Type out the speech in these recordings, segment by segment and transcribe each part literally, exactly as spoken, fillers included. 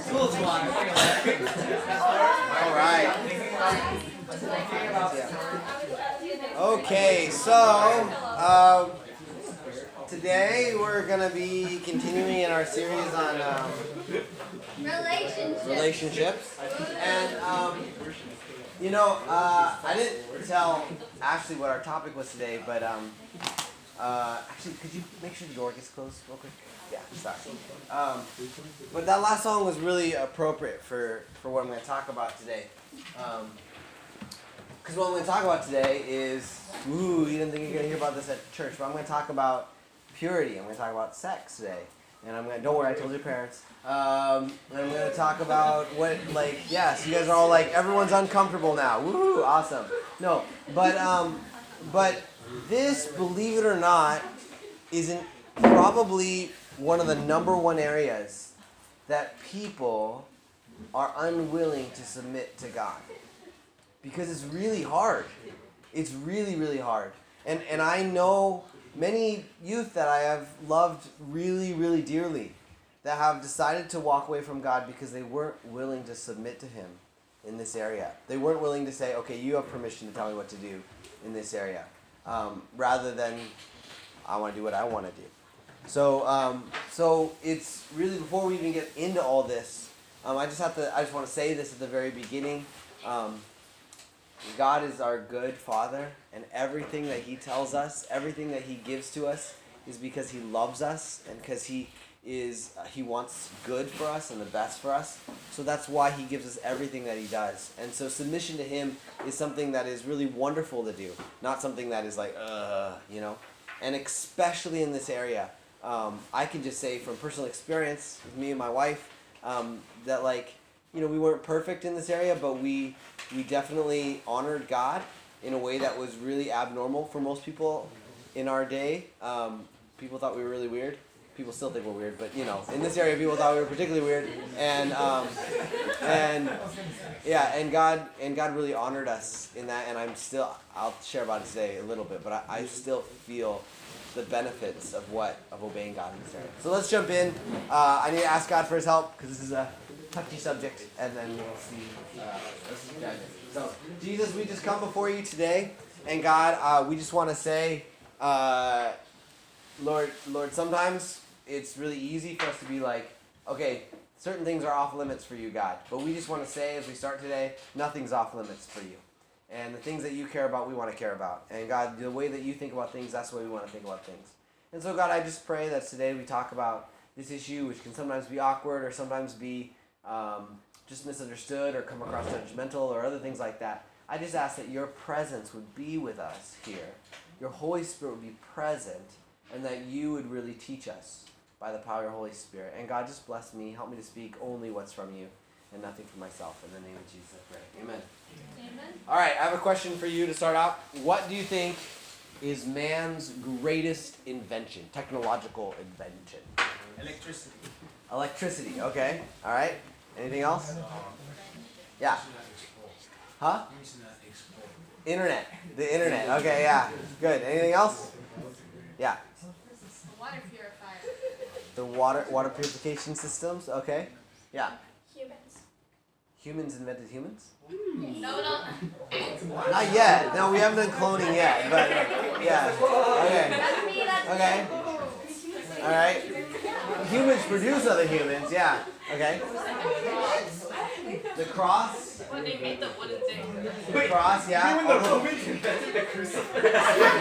All right. Okay, so uh, today we're going to be continuing in our series on um, relationships. relationships. And, um, you know, uh, I didn't tell Ashley what our topic was today, but um, uh, actually, could you make sure the door gets closed real quick? Yeah, sorry. Um, but that last song was really appropriate for, for what I'm going to talk about today. Um, Because what I'm going to talk about today is, ooh, you didn't think you're going to hear about this at church, but I'm going to talk about purity. I'm going to talk about sex today. And I'm going to, don't worry, I told your parents. Um, and I'm going to talk about what, like, yes, you guys are all like, everyone's uncomfortable now. Woohoo, awesome. No, but, um, but this, believe it or not, isn't probably one of the number one areas that people are unwilling to submit to God. Because it's really hard. It's really, really hard. And and I know many youth that I have loved really, really dearly that have decided to walk away from God because they weren't willing to submit to Him in this area. They weren't willing to say, okay, you have permission to tell me what to do in this area. Um, rather than, I want to do what I want to do. So um, so it's really, before we even get into all this, um, I just have to, I just want to say this at the very beginning. Um, God is our good Father, and everything that He tells us, everything that He gives to us, is because He loves us and because He is uh, He wants good for us and the best for us. So that's why He gives us everything that He does. And so submission to Him is something that is really wonderful to do, not something that is like, uh, you know. And especially in this area, um, I can just say from personal experience with me and my wife, um, that like, you know, we weren't perfect in this area, but we we definitely honored God in a way that was really abnormal for most people in our day. Um, people thought we were really weird. People still think we're weird, but you know, in this area, people thought we were particularly weird. And um, and yeah, and God and God really honored us in that. And I'm still, I'll share about it today a little bit, but I, I still feel the benefits of what of obeying God in this area. So let's jump in. Uh, I need to ask God for His help because this is a touchy subject, and then we'll see. Uh, let's just dive in. So, Jesus, we just come before you today, and God, uh, we just want to say, uh, Lord, Lord, sometimes it's really easy for us to be like, okay, certain things are off limits for you, God, but we just want to say, as we start today, nothing's off limits for you. And the things that you care about, we want to care about. And God, the way that you think about things, that's the way we want to think about things. And so, God, I just pray that today we talk about this issue, which can sometimes be awkward or sometimes be Um, just misunderstood or come across judgmental or other things like that. I just ask that your presence would be with us here. Your Holy Spirit would be present, and that you would really teach us by the power of your Holy Spirit. And God, just bless me. Help me to speak only what's from you and nothing from myself. In the name of Jesus, I pray. Amen. Amen. All right, I have a question for you to start out. What do you think is man's greatest invention, technological invention? Electricity. Electricity, okay. All right. Anything else? Yeah. Huh? Internet. The internet. Okay, yeah. Good. Anything else? Yeah. Water purifier. The water water purification systems, okay. Yeah. Humans. Humans invented humans? No, no. Not yet. No, we haven't done cloning yet, but yeah. Okay. That's me, that's Okay. me. All right. Humans produce other humans, yeah. Okay. The cross. When they made the wooden thing. The cross, yeah. When the Although- Romans invented the crucifix.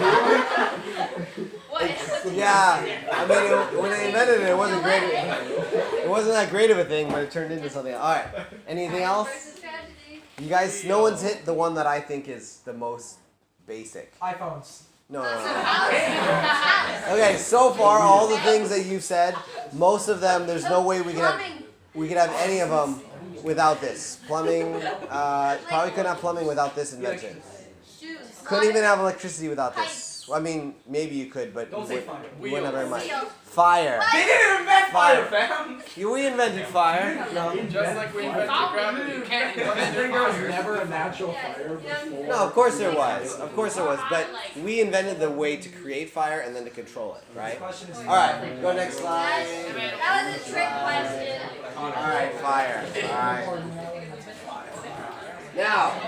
What? Yeah, I mean, it, when they invented it, it wasn't great. It wasn't that great of a thing, but it turned into something. All right. Anything else? Versus tragedy. You guys, no one's hit the one that I think is the most basic. iPhones. No, no, The no. house. The house. Okay, so far, all the things that you've said, most of them, there's no way we can have, Plumbing. we could have any of them without this. Plumbing, uh, probably couldn't have plumbing without this invention. Shoes. Couldn't even have electricity without this. I mean, maybe you could, but Don't you say would- fire. you wouldn't have very much. Wheel. Fire. They didn't invent fire, Fire. fam. You, we invented fire. No. Just like we invented gravity, you can't invent There was fire. never a natural Yeah, fire yeah. before. No, of course there was. Of course there was. But we invented the way to create fire and then to control it, right? Question is, All right, go next slide. That was a trick question. All right, fire. All right. Now,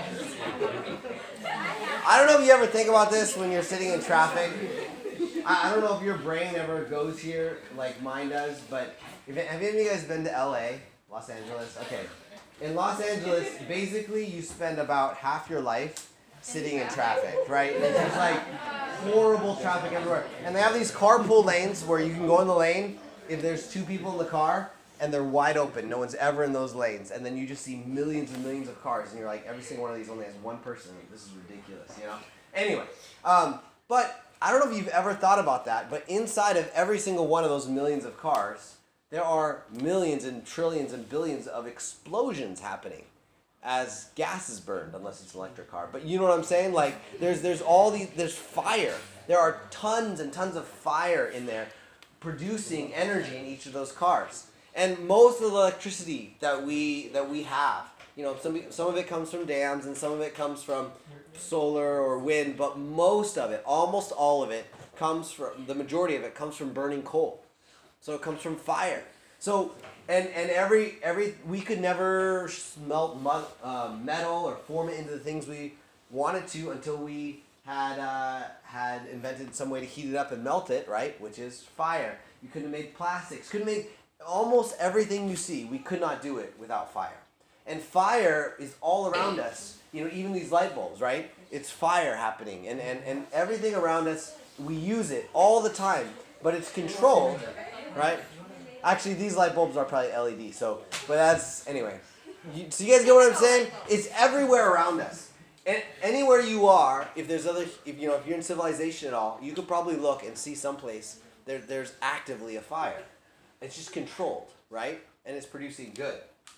I don't know if you ever think about this when you're sitting in traffic. I, I don't know if your brain ever goes here like mine does, but if, have any of you guys been to L A, Los Angeles? Okay. In Los Angeles, basically you spend about half your life sitting in traffic, right? And there's like horrible traffic everywhere. And they have these carpool lanes where you can go in the lane if there's two people in the car and they're wide open. No one's ever in those lanes. And then you just see millions and millions of cars and you're like, every single one of these only has one person. This is ridiculous, you know? Anyway, um, but I don't know if you've ever thought about that, but inside of every single one of those millions of cars, there are millions and trillions and billions of explosions happening as gas is burned, unless it's an electric car. But you know what I'm saying? Like, there's there's all these, there's fire. There are tons and tons of fire in there producing energy in each of those cars. And most of the electricity that we that we have, you know, some some of it comes from dams and some of it comes from solar or wind, but most of it, almost all of it, comes from, the majority of it comes from burning coal. So it comes from fire. So and and every every we could never smelt mu- uh, metal or form it into the things we wanted to until we had uh, had invented some way to heat it up and melt it, right? Which is fire. You couldn't have made plastics. Couldn't have made almost everything you see. We could not do it without fire. And fire is all around us. You know, even these light bulbs, right? It's fire happening, and and and everything around us. We use it all the time, but it's controlled, right? Actually, these light bulbs are probably L E D. So, but that's anyway. You, so you guys get what I'm saying? It's everywhere around us, and anywhere you are, if there's other, if you know, if you're in civilization at all, you could probably look and see someplace there. There's actively a fire. It's just controlled, right? And it's producing good.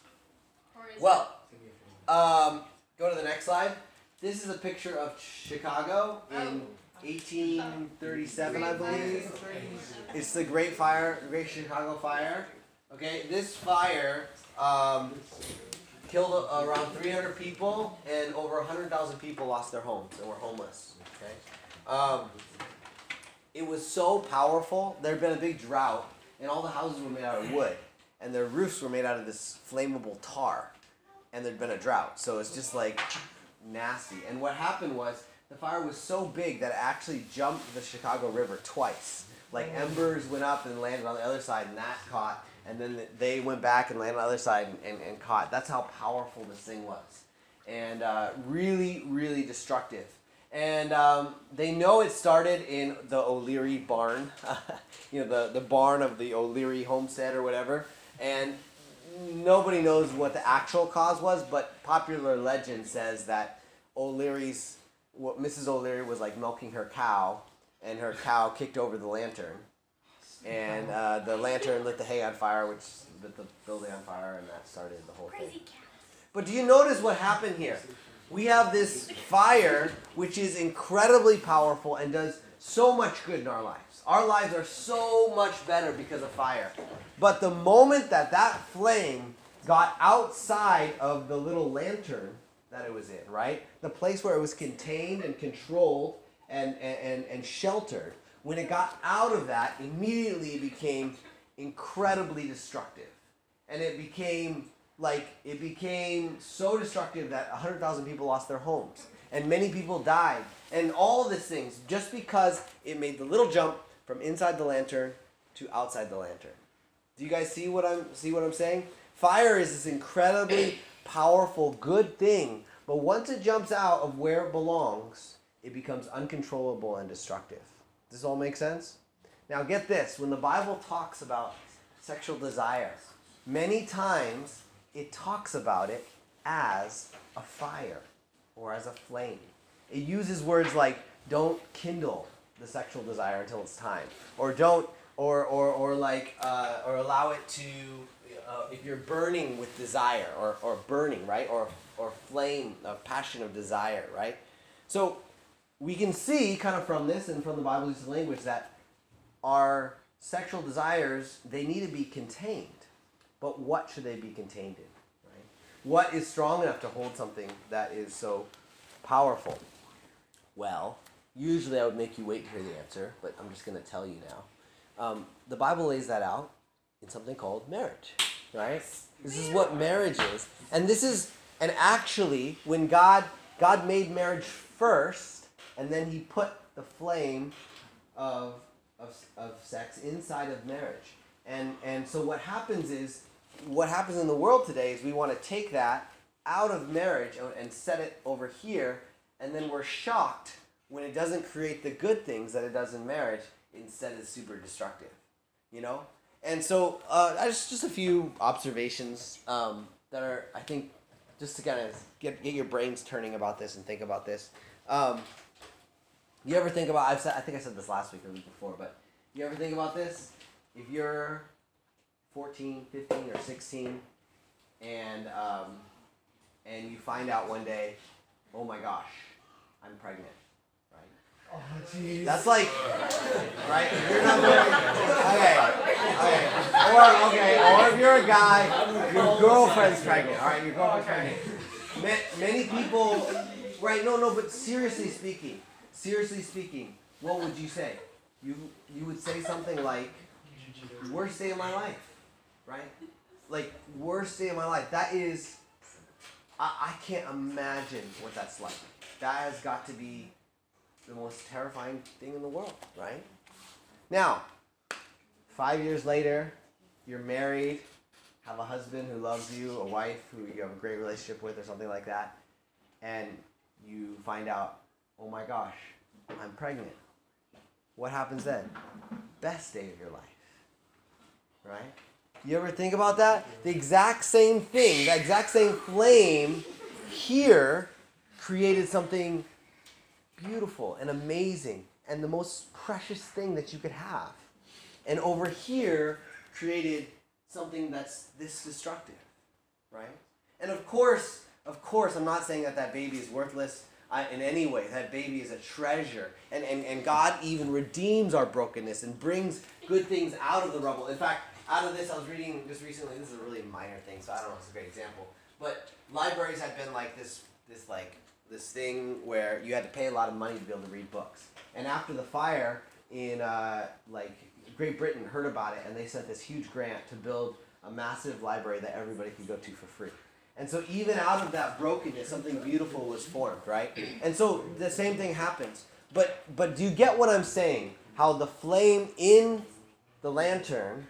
Well, um, go to the next slide. This is a picture of Chicago in eighteen thirty-seven, I believe. It's the Great Fire, Great Chicago Fire. Okay, this fire um, killed around three hundred people, and over one hundred thousand people lost their homes and were homeless. Okay, um, it was so powerful. There had been a big drought, and all the houses were made out of wood, and their roofs were made out of this flammable tar. And there'd been a drought, so it's just like nasty. And what happened was the fire was so big that it actually jumped the Chicago River twice. Like embers went up and landed on the other side, and that caught. And then they went back and landed on the other side and, and, and caught. That's how powerful this thing was, and uh, really, really destructive. And um, they know it started in the O'Leary barn, you know, the the barn of the O'Leary homestead or whatever, and nobody knows what the actual cause was, but popular legend says that O'Leary's, what Missus O'Leary was like milking her cow, and her cow kicked over the lantern, and uh, the lantern lit the hay on fire, which lit the building on fire, and that started the whole thing. But do you notice what happened here? We have this fire, which is incredibly powerful and does so much good in our lives. Our lives are so much better because of fire. But the moment that that flame got outside of the little lantern that it was in, right? The place where it was contained and controlled and, and, and sheltered, when it got out of that, immediately it became incredibly destructive. And it became like, it became so destructive that one hundred thousand people lost their homes. And many people died. And all of these things, just because it made the little jump from inside the lantern to outside the lantern. Do you guys see what I'm see what I'm saying? Fire is this incredibly powerful, good thing, but once it jumps out of where it belongs, it becomes uncontrollable and destructive. Does this all make sense? Now get this, when the Bible talks about sexual desire, many times it talks about it as a fire or as a flame. It uses words like, don't kindle the sexual desire until it's time, or don't, or or or like, uh, or allow it to, uh, if you're burning with desire, or or burning, right, or or flame, a passion of desire, right. So we can see kind of from this and from the Bible's use of language that our sexual desires, they need to be contained, but what should they be contained in, right? What is strong enough to hold something that is so powerful? Well, usually I would make you wait to hear the answer, but I'm just going to tell you now. Um, the Bible lays that out in something called marriage. right? This is what marriage is. And this is, and actually, when God, God made marriage first, and then he put the flame of, of, of sex inside of marriage. And, and so what happens is, what happens in the world today is we want to take that out of marriage and, and set it over here, and then we're shocked when it doesn't create the good things that it does in marriage. Instead, it's super destructive, you know? And so, uh, just, just a few observations um, that are, I think, just to kind of get, get your brains turning about this and think about this. Um, you ever think about, I've said, I think I said this last week or the week before, but you ever think about this? If you're fourteen, fifteen, or sixteen, and um, and you find out one day, oh my gosh, I'm pregnant, right? Oh, jeez. That's like, right? If you're not married, okay, okay, or okay, or if you're a guy, your girlfriend's pregnant. All right, your girlfriend's pregnant. Ma- Many people, right? No, no, but seriously speaking, seriously speaking, what would you say? You you would say something like, worst day of my life, right? Like, worst day of my life. That is, I, I can't imagine what that's like. That has got to be the most terrifying thing in the world, right? Now, five years later, you're married, have a husband who loves you, a wife who you have a great relationship with or something like that, and you find out, oh my gosh, I'm pregnant. What happens then? Best day of your life, right? You ever think about that? The exact same thing, the exact same flame here created something beautiful and amazing and the most precious thing that you could have. And over here created something that's this destructive, right? And of course, of course, I'm not saying that that baby is worthless uh, in any way. That baby is a treasure. And, and, and God even redeems our brokenness and brings good things out of the rubble. In fact, out of this, I was reading just recently, this is a really minor thing, so I don't know if it's a great example, but libraries had been like this, this like, this thing where you had to pay a lot of money to be able to read books. And after the fire in, uh, like, Great Britain heard about it, and they sent this huge grant to build a massive library that everybody could go to for free. And so even out of that brokenness, something beautiful was formed, right? And so the same thing happens. But but do you get what I'm saying? How the flame in the lantern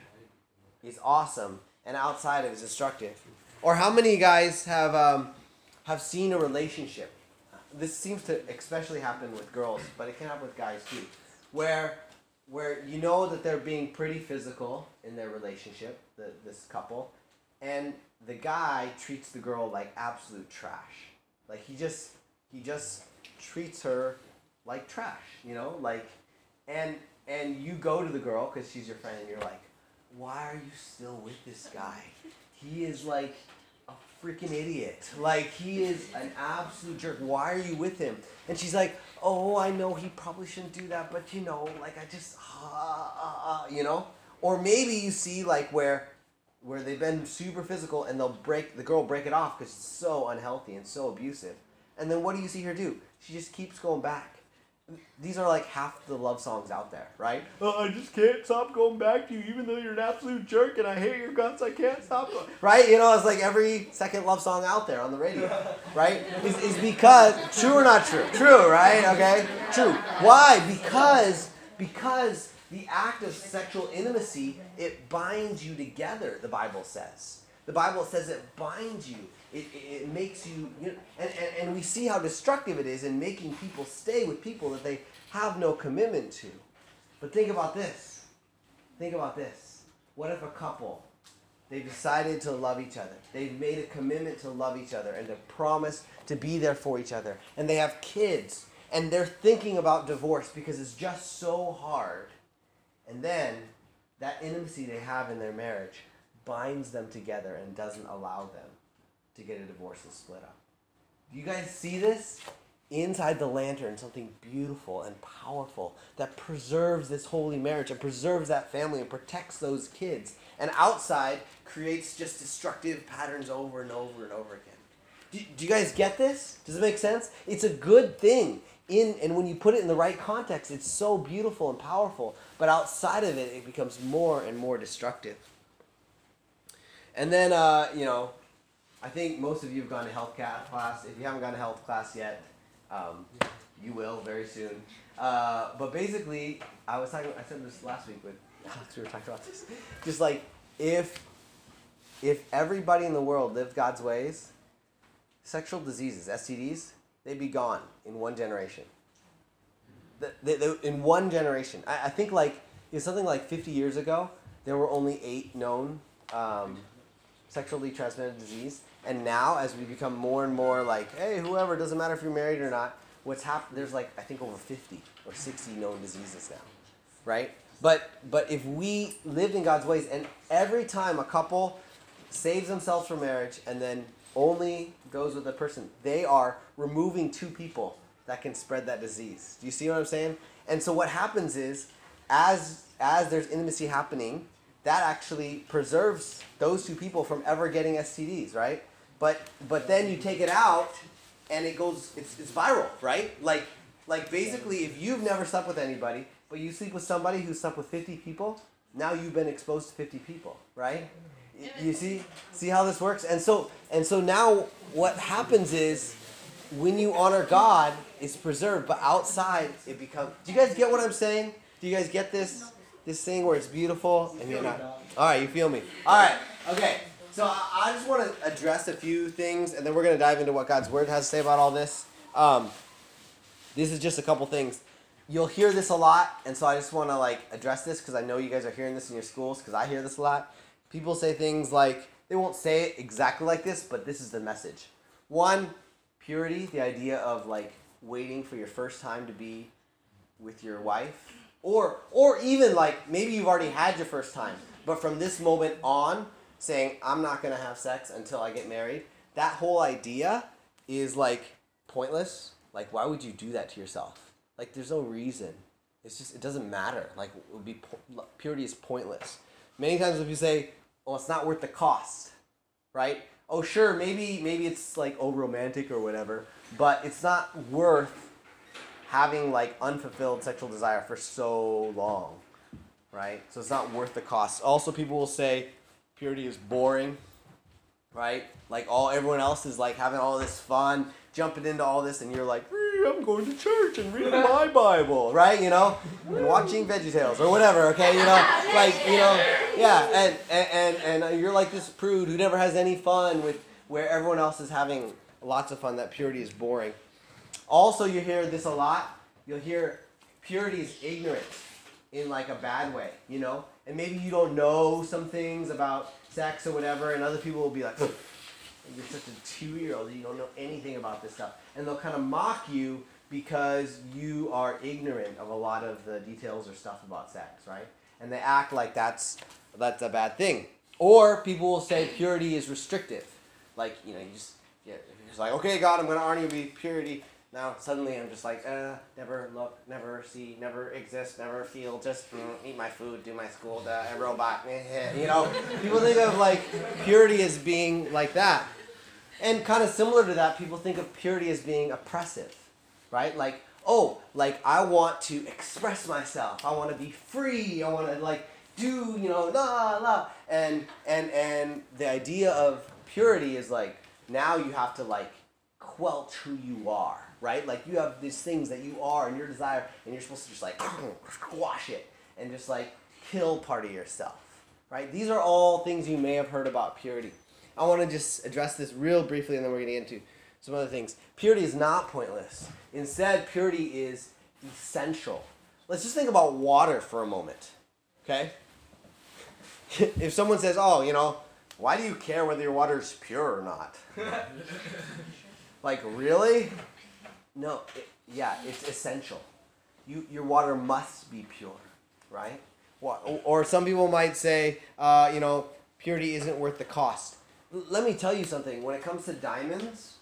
is awesome, and outside it is destructive. Or how many guys have um, have seen a relationship? This seems to especially happen with girls, but it can happen with guys too, where where you know that they're being pretty physical in their relationship, the, this couple, and the guy treats the girl like absolute trash. Like he just he just treats her like trash, you know, like, and and you go to the girl because she's your friend, and you're like, why are you still with this guy? He is like a freaking idiot. Like, he is an absolute jerk. Why are you with him? And she's like, oh, I know he probably shouldn't do that, but you know, like I just, uh, uh, uh, you know? Or maybe you see like where where they've been super physical and they'll break, the girl will break it off because it's so unhealthy and so abusive. And then what do you see her do? She just keeps going back. These are like half the love songs out there, right? Oh, I just can't stop going back to you even though you're an absolute jerk and I hate your guts, I can't stop. Right? You know, it's like every second love song out there on the radio, right? Is is because, true or not true? True, right? Okay? True. Why? Because, because the act of sexual intimacy, it binds you together, the Bible says. The Bible says it binds you. It, it, it makes you, you know, and, and, and we see how destructive it is in making people stay with people that they have no commitment to. But think about this. Think about this. What if a couple, they've decided to love each other. They've made a commitment to love each other and to promise to be there for each other. And they have kids. And they're thinking about divorce because it's just so hard. And then that intimacy they have in their marriage binds them together and doesn't allow them to get a divorce and split up. Do you guys see this? Inside the lantern, something beautiful and powerful that preserves this holy marriage and preserves that family and protects those kids. And outside creates just destructive patterns over and over and over again. Do, do you guys get this? Does it make sense? It's a good thing. In, and when you put it in the right context, it's so beautiful and powerful. But outside of it, it becomes more and more destructive. And then, uh, you know, I think most of you have gone to health ca- class. If you haven't gone to health class yet, um, you will very soon. Uh, but basically, I was talking. I said this last week with Alex. We were talking about this. Just like if if everybody in the world lived God's ways, sexual diseases, S T Ds, they'd be gone in one generation. The, the, the, in one generation, I, I think like you know, something like fifty years ago, there were only eight known um, sexually transmitted disease, and now as we become more and more like, hey, whoever, doesn't matter if you're married or not. What's happened? There's like I think over fifty or sixty known diseases now, right? But but if we lived in God's ways, and every time a couple saves themselves from marriage and then only goes with a person, they are removing two people that can spread that disease. Do you see what I'm saying? And so what happens is, as as there's intimacy happening, that actually preserves those two people from ever getting S T Ds, right? But but then you take it out, and it goes, it's it's viral, right? Like like basically, if you've never slept with anybody, but you sleep with somebody who slept with fifty people, now you've been exposed to fifty people, right? You see, see how this works, and so and so now what happens is, when you honor God, it's preserved, but outside it becomes. Do you guys get what I'm saying? Do you guys get this this thing where it's beautiful and you're not? All right, you feel me? All right, okay. So I, I just want to address a few things, and then we're gonna dive into what God's Word has to say about all this. Um, this is just a couple things. You'll hear this a lot, and so I just want to like address this because I know you guys are hearing this in your schools because I hear this a lot. People say things like, they won't say it exactly like this, but this is the message. One, purity, the idea of like waiting for your first time to be with your wife. Or or even like maybe you've already had your first time, but from this moment on, saying, I'm not going to have sex until I get married. That whole idea is like pointless. Like, why would you do that to yourself? Like, there's no reason. It's just, it doesn't matter. Like, it would be po- purity is pointless. Many times if you say, well, it's not worth the cost, right? Oh, sure, maybe maybe it's like, oh, romantic or whatever, but it's not worth having like unfulfilled sexual desire for so long, right? So it's not worth the cost. Also, people will say purity is boring, right? Like all everyone else is like having all this fun, jumping into all this, and you're like, I'm going to church and reading my Bible, right? You know, and watching VeggieTales or whatever. Okay, you know, like you know, yeah, and and and, and you're like this prude who never has any fun with where everyone else is having lots of fun. That purity is boring. Also, you hear this a lot. You'll hear purity is ignorant in like a bad way, you know, and maybe you don't know some things about sex or whatever, and other people will be like, you're such a two-year-old, you don't know anything about this stuff. And they'll kind of mock you because you are ignorant of a lot of the details or stuff about sex, right? And they act like that's that's a bad thing. Or people will say purity is restrictive. Like, you know, you just, yeah, you're just like, okay, God, I'm going to honor you with purity. Now, suddenly I'm just like, uh, never look, never see, never exist, never feel, just mm, eat my food, do my school, the robot, you know? People think of, like, purity as being like that. And kind of similar to that, people think of purity as being oppressive, right? Like, oh, like, I want to express myself. I want to be free. I want to, like, do, you know, la, la. And, and, and the idea of purity is, like, now you have to, like, quelch who you are, right? Like you have these things that you are and your desire, and you're supposed to just like squash it and just like kill part of yourself, right? These are all things you may have heard about purity. I want to just address this real briefly, and then we're going to get into some other things. Purity is not pointless. Instead, purity is essential. Let's just think about water for a moment, okay? If someone says, oh, you know, why do you care whether your water is pure or not? Like, really? No, it, yeah, it's essential. You, your water must be pure, right? Or, or some people might say, uh, you know, purity isn't worth the cost. L- let me tell you something. When it comes to diamonds,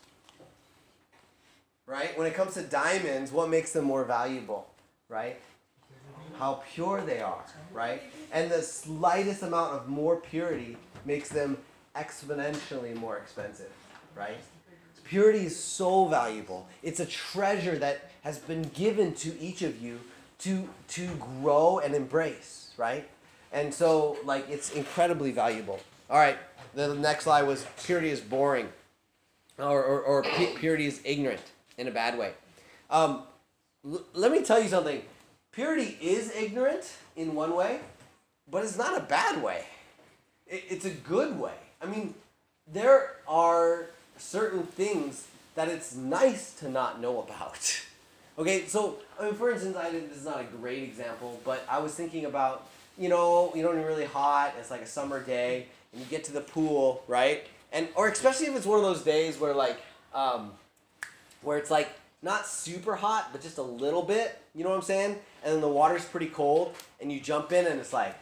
right? When it comes to diamonds, what makes them more valuable, right? How pure they are, right? And the slightest amount of more purity makes them exponentially more expensive, right? Purity is so valuable. It's a treasure that has been given to each of you to, to grow and embrace, right? And so, like, it's incredibly valuable. All right, the next lie was purity is boring, or or, or pu- purity is ignorant in a bad way. Um, l- let me tell you something. Purity is ignorant in one way, but it's not a bad way. It, it's a good way. I mean, there are certain things that it's nice to not know about. Okay, so I mean, for instance, I didn't, this is not a great example, but I was thinking about, you know, you know, when you're really hot, it's like a summer day, and you get to the pool, right? And or especially if it's one of those days where like, um, where it's like not super hot, but just a little bit, you know what I'm saying? And then the water's pretty cold, and you jump in, and it's like,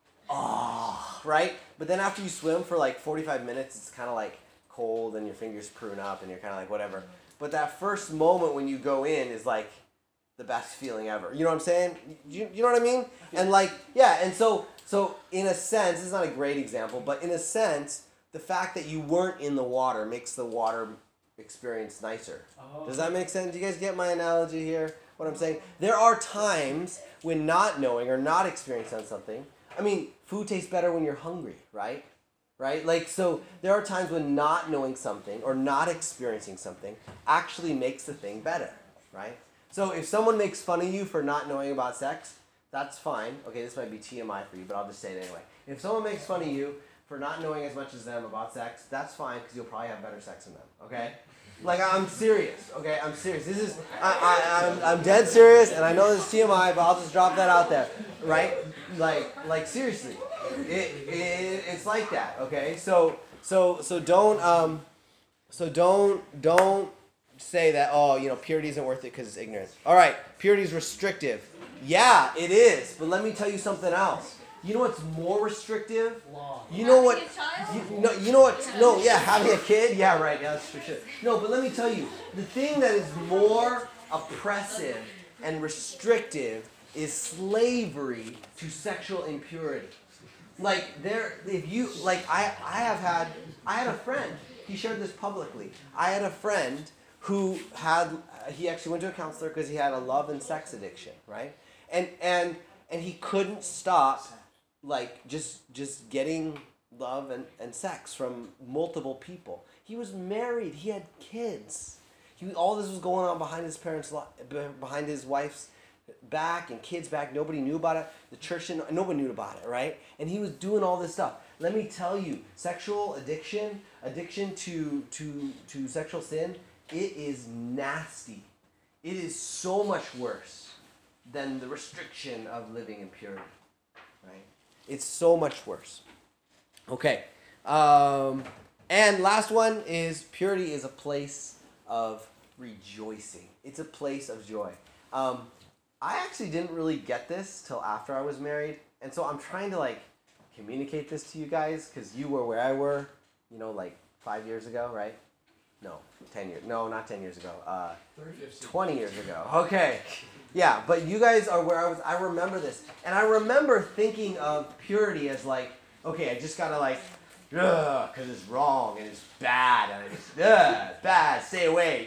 oh, right? But then after you swim for like forty-five minutes, it's kind of like cold, and your fingers prune up, and you're kind of like whatever. But that first moment when you go in is like the best feeling ever. You know what I'm saying? You, you know what I mean? And like, yeah, and so so in a sense, this is not a great example, but in a sense, the fact that you weren't in the water makes the water experience nicer. Oh. Does that make sense? Do you guys get my analogy here? What I'm saying? There are times when not knowing or not experiencing something, I mean, food tastes better when you're hungry, right? Right? Like, so there are times when not knowing something or not experiencing something actually makes the thing better, right? So if someone makes fun of you for not knowing about sex, that's fine. Okay, this might be T M I for you, but I'll just say it anyway. If someone makes fun of you for not knowing as much as them about sex, that's fine because you'll probably have better sex than them, okay? Like, I'm serious, okay? I'm serious. This is, I, I, I'm, I'm dead serious, and I know this is T M I, but I'll just drop that out there, right? Like, like seriously. It, it it's like that, okay? So so so don't um so don't don't say that, oh, you know, purity isn't worth it because it's ignorant. All right, purity is restrictive. Yeah, it is. But let me tell you something else. You know what's more restrictive? You know what? You know, you know what? No, yeah, having a kid. Yeah, right. Yeah, that's for sure. No, but let me tell you, the thing that is more oppressive and restrictive is slavery to sexual impurity. Like there, if you like, I I have had I had a friend. He shared this publicly. I had a friend who had he actually went to a counselor because he had a love and sex addiction, right? And and and he couldn't stop, like just just getting love and, and sex from multiple people. He was married. He had kids. He all this was going on behind his parents' li- behind his wife's back and kids back. Nobody knew about it. The church didn't, nobody knew about it, right? And he was doing all this stuff. Let me tell you, sexual addiction, addiction to to to sexual sin, it is nasty. It is so much worse than the restriction of living in purity, right? It's so much worse. Okay. Um, and last one is purity is a place of rejoicing. It's a place of joy. Um, I actually didn't really get this till after I was married, and so I'm trying to like communicate this to you guys because you were where I were, you know, like five years ago, right? No, ten years. No, not ten years ago. Uh, twenty years ago. Okay, yeah, but you guys are where I was. I remember this, and I remember thinking of purity as like, okay, I just gotta like, ugh, because it's wrong and it's bad and it's ugh, it's bad. Stay away.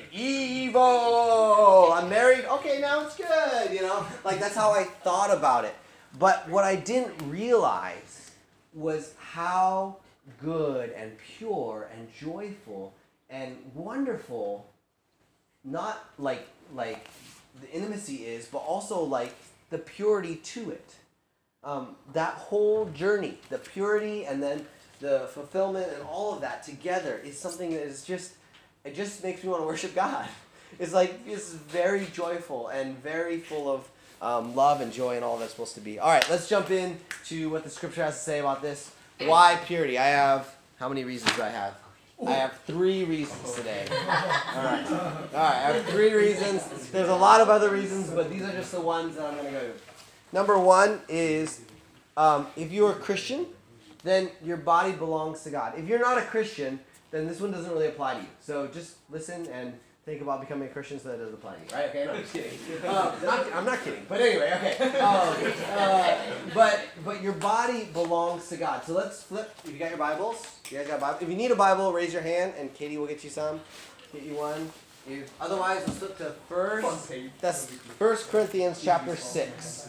Evil. I'm married. Okay, now it's good. You know, like that's how I thought about it. But what I didn't realize was how good and pure and joyful and wonderful, not like like the intimacy is, but also like the purity to it. Um, that whole journey, the purity and then the fulfillment and all of that together is something that is just, it just makes me want to worship God. It's like, it's very joyful and very full of um, love and joy and all that's supposed to be. All right, let's jump in to what the scripture has to say about this. Why purity? I have, how many reasons do I have? I have three reasons today. All right. All right, I have three reasons. There's a lot of other reasons, but these are just the ones that I'm going to go to. Number one is, um, if you're a Christian, then your body belongs to God. If you're not a Christian, then this one doesn't really apply to you. So just listen and think about becoming a Christian so that it doesn't apply to you. Right? Okay, no, I'm just kidding. Uh, not, I'm not kidding. But anyway, okay. Um, uh, but but your body belongs to God. So let's flip. If you got your Bibles, you guys got a Bible. If you need a Bible, raise your hand, and Katie will get you some. Get you one. If, otherwise, let's flip to first. That's First Corinthians chapter six.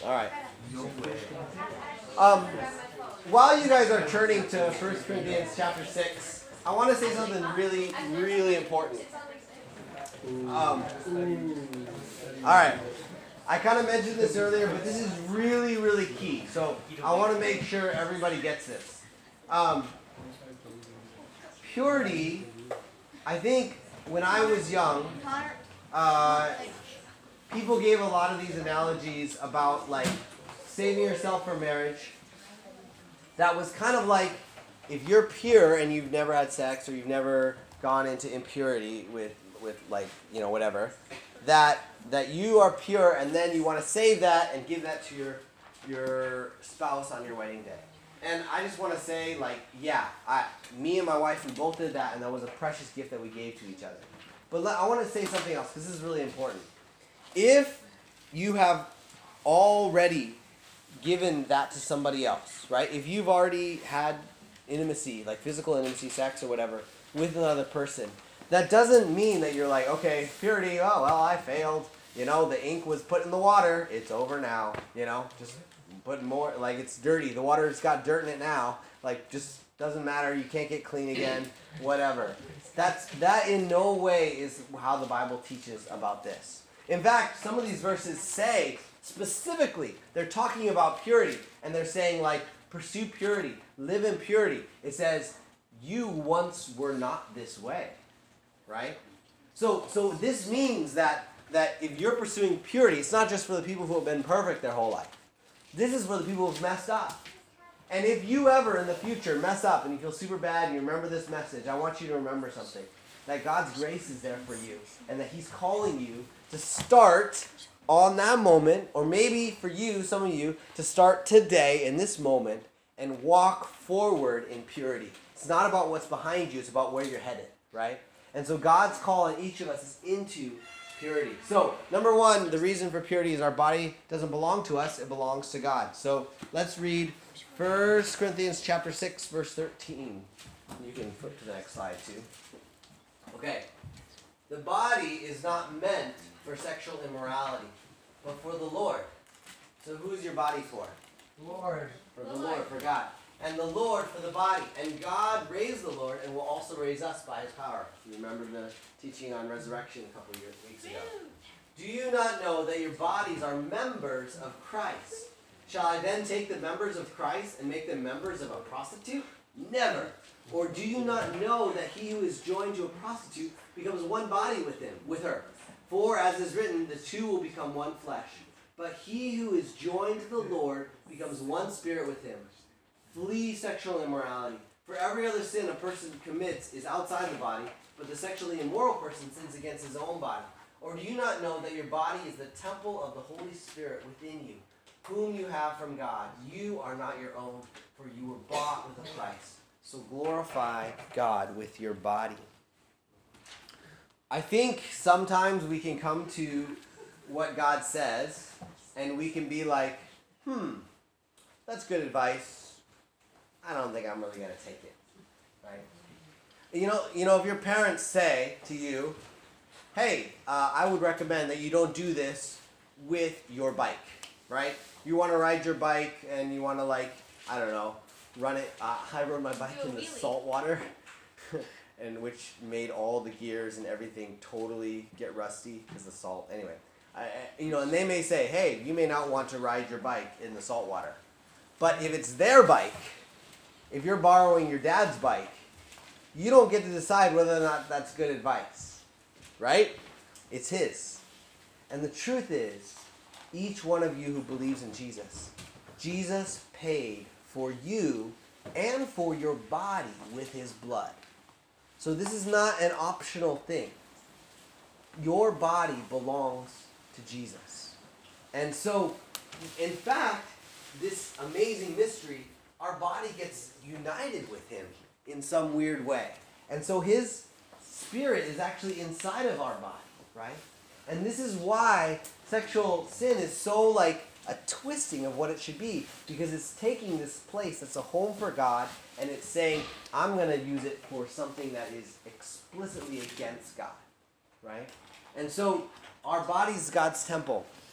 All right. Um, while you guys are turning to First Corinthians chapter six, I want to say something really, really important. Um, all right. I kind of mentioned this earlier, but this is really, really key. So I want to make sure everybody gets this. Um, purity, I think when I was young, uh, people gave a lot of these analogies about like saving yourself for marriage. That was kind of like if you're pure and you've never had sex or you've never gone into impurity with, with like, you know, whatever, that that you are pure and then you want to save that and give that to your your spouse on your wedding day. And I just want to say, like, yeah, I, me and my wife, we both did that, and that was a precious gift that we gave to each other. But let, I want to say something else, because this is really important. If you have already given that to somebody else, right? If you've already had intimacy, like physical intimacy, sex or whatever, with another person, that doesn't mean that you're like, okay, purity, oh, well, I failed. You know, the ink was put in the water. It's over now. You know, just put more, like it's dirty. The water's got dirt in it now. Like, just doesn't matter. You can't get clean again. Whatever. That's, that in no way is how the Bible teaches about this. In fact, some of these verses say specifically, they're talking about purity. And they're saying, like, pursue purity. Live in purity. It says, you once were not this way. Right? So, so this means that, that if you're pursuing purity, it's not just for the people who have been perfect their whole life. This is for the people who've messed up. And if you ever in the future mess up and you feel super bad and you remember this message, I want you to remember something. That God's grace is there for you. And that He's calling you to start on that moment, or maybe for you, some of you, to start today in this moment and walk forward in purity. It's not about what's behind you, it's about where you're headed, right? And so God's call on each of us is into purity. So, number one, the reason for purity is our body doesn't belong to us, it belongs to God. So, let's read First Corinthians chapter six, verse thirteen. You can flip to the next slide, too. Okay. The body is not meant for sexual immorality, but for the Lord. So, who's your body for? Lord. For the Lord, for God. And the Lord for the body. And God raised the Lord and will also raise us by His power. You remember the teaching on resurrection a couple of years, weeks ago. Do you not know that your bodies are members of Christ? Shall I then take the members of Christ and make them members of a prostitute? Never. Or do you not know that he who is joined to a prostitute becomes one body with him, with her? For as is written, the two will become one flesh. But he who is joined to the Lord becomes one spirit with him. Flee sexual immorality. For every other sin a person commits is outside the body, but the sexually immoral person sins against his own body. Or do you not know that your body is the temple of the Holy Spirit within you, whom you have from God? You are not your own, for you were bought with a price. So glorify God with your body. I think sometimes we can come to what God says, and we can be like, hmm, that's good advice. I don't think I'm really going to take it, right? You know, you know, if your parents say to you, hey, uh, I would recommend that you don't do this with your bike, right? You want to ride your bike and you want to, like, I don't know, run it. Uh, I rode my bike in the salt water, and which made all the gears and everything totally get rusty because the salt. Anyway, I, I, you know, and they may say, hey, you may not want to ride your bike in the salt water. But if it's their bike, if you're borrowing your dad's bike, you don't get to decide whether or not that's good advice, right? It's his. And the truth is, each one of you who believes in Jesus, Jesus paid for you and for your body with his blood. So this is not an optional thing. Your body belongs to Jesus. And so, in fact, this amazing mystery, our body gets united with him in some weird way. And so his spirit is actually inside of our body, right? And this is why sexual sin is so like a twisting of what it should be, because it's taking this place that's a home for God and it's saying, I'm going to use it for something that is explicitly against God, right? And so our body's God's temple.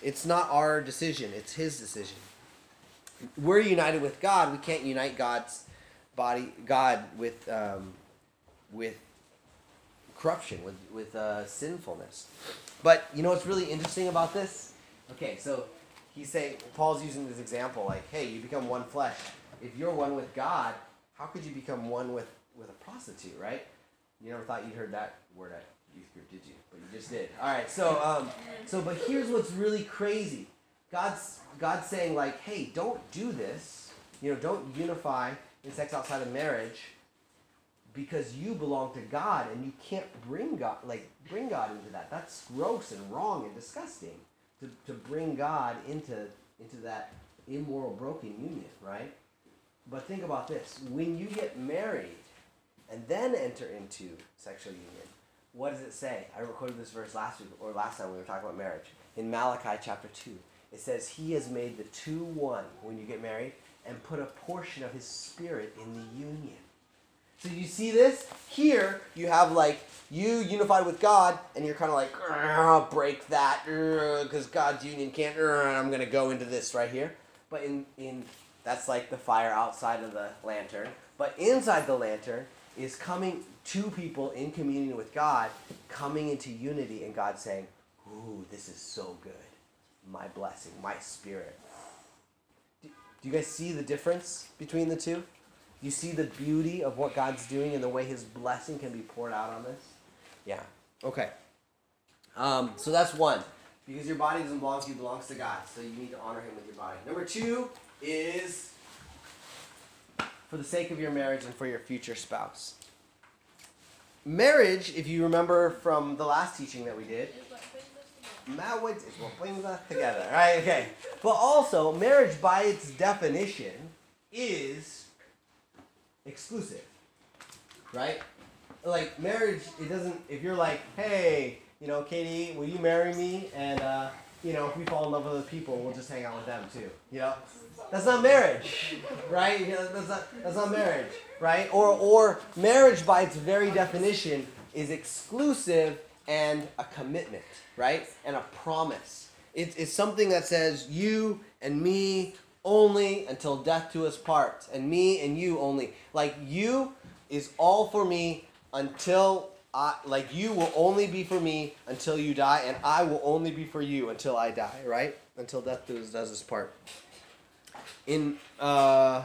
It's not our decision. It's his decision. We're united with God. We can't unite God's body, God with um, with corruption, with with uh, sinfulness. But you know what's really interesting about this? Okay, so he's saying, Paul's using this example, like, hey, you become one flesh. If you're one with God, how could you become one with, with a prostitute, right? You never thought you'd heard that word at youth group, did you? But you just did. All right, so um, so but here's what's really crazy. God's God's saying, like, hey, don't do this. You know, don't unify in sex outside of marriage, because you belong to God and you can't bring God, like, bring God into that. That's gross and wrong and disgusting to, to bring God into into that immoral, broken union, right? But think about this. When you get married and then enter into sexual union, what does it say? I recorded this verse last week, or last time we were talking about marriage. In Malachi chapter two, it says, he has made the two one when you get married and put a portion of his spirit in the union. So you see this? Here, you have like you unified with God, and you're kind of like, break that, because God's union can't, I'm going to go into this right here. But in, in that's like the fire outside of the lantern. But inside the lantern is coming two people in communion with God, coming into unity, and God saying, ooh, this is so good. My blessing, my spirit. Do, do you guys see the difference between the two? You see the beauty of what God's doing and the way his blessing can be poured out on this? Yeah. Okay. Um, so that's one. Because your body doesn't belong to you, it belongs to God. So you need to honor him with your body. Number two is for the sake of your marriage and for your future spouse. Marriage, if you remember from the last teaching that we did, marriage is what brings us together. Right? Okay. But also, marriage by its definition is exclusive, right? Like marriage, it doesn't, if you're like, hey, you know, Katie, will you marry me? And, uh, you know, if we fall in love with other people, we'll just hang out with them too, you know? That's not marriage, right? You know, that's not, that's not marriage, right? Or, or marriage by its very definition is exclusive and a commitment, right? And a promise. It, it's something that says you and me only until death do us part, and me and you only. Like you is all for me until I, like you will only be for me until you die, and I will only be for you until I die, right? Until death does, does us part. In uh,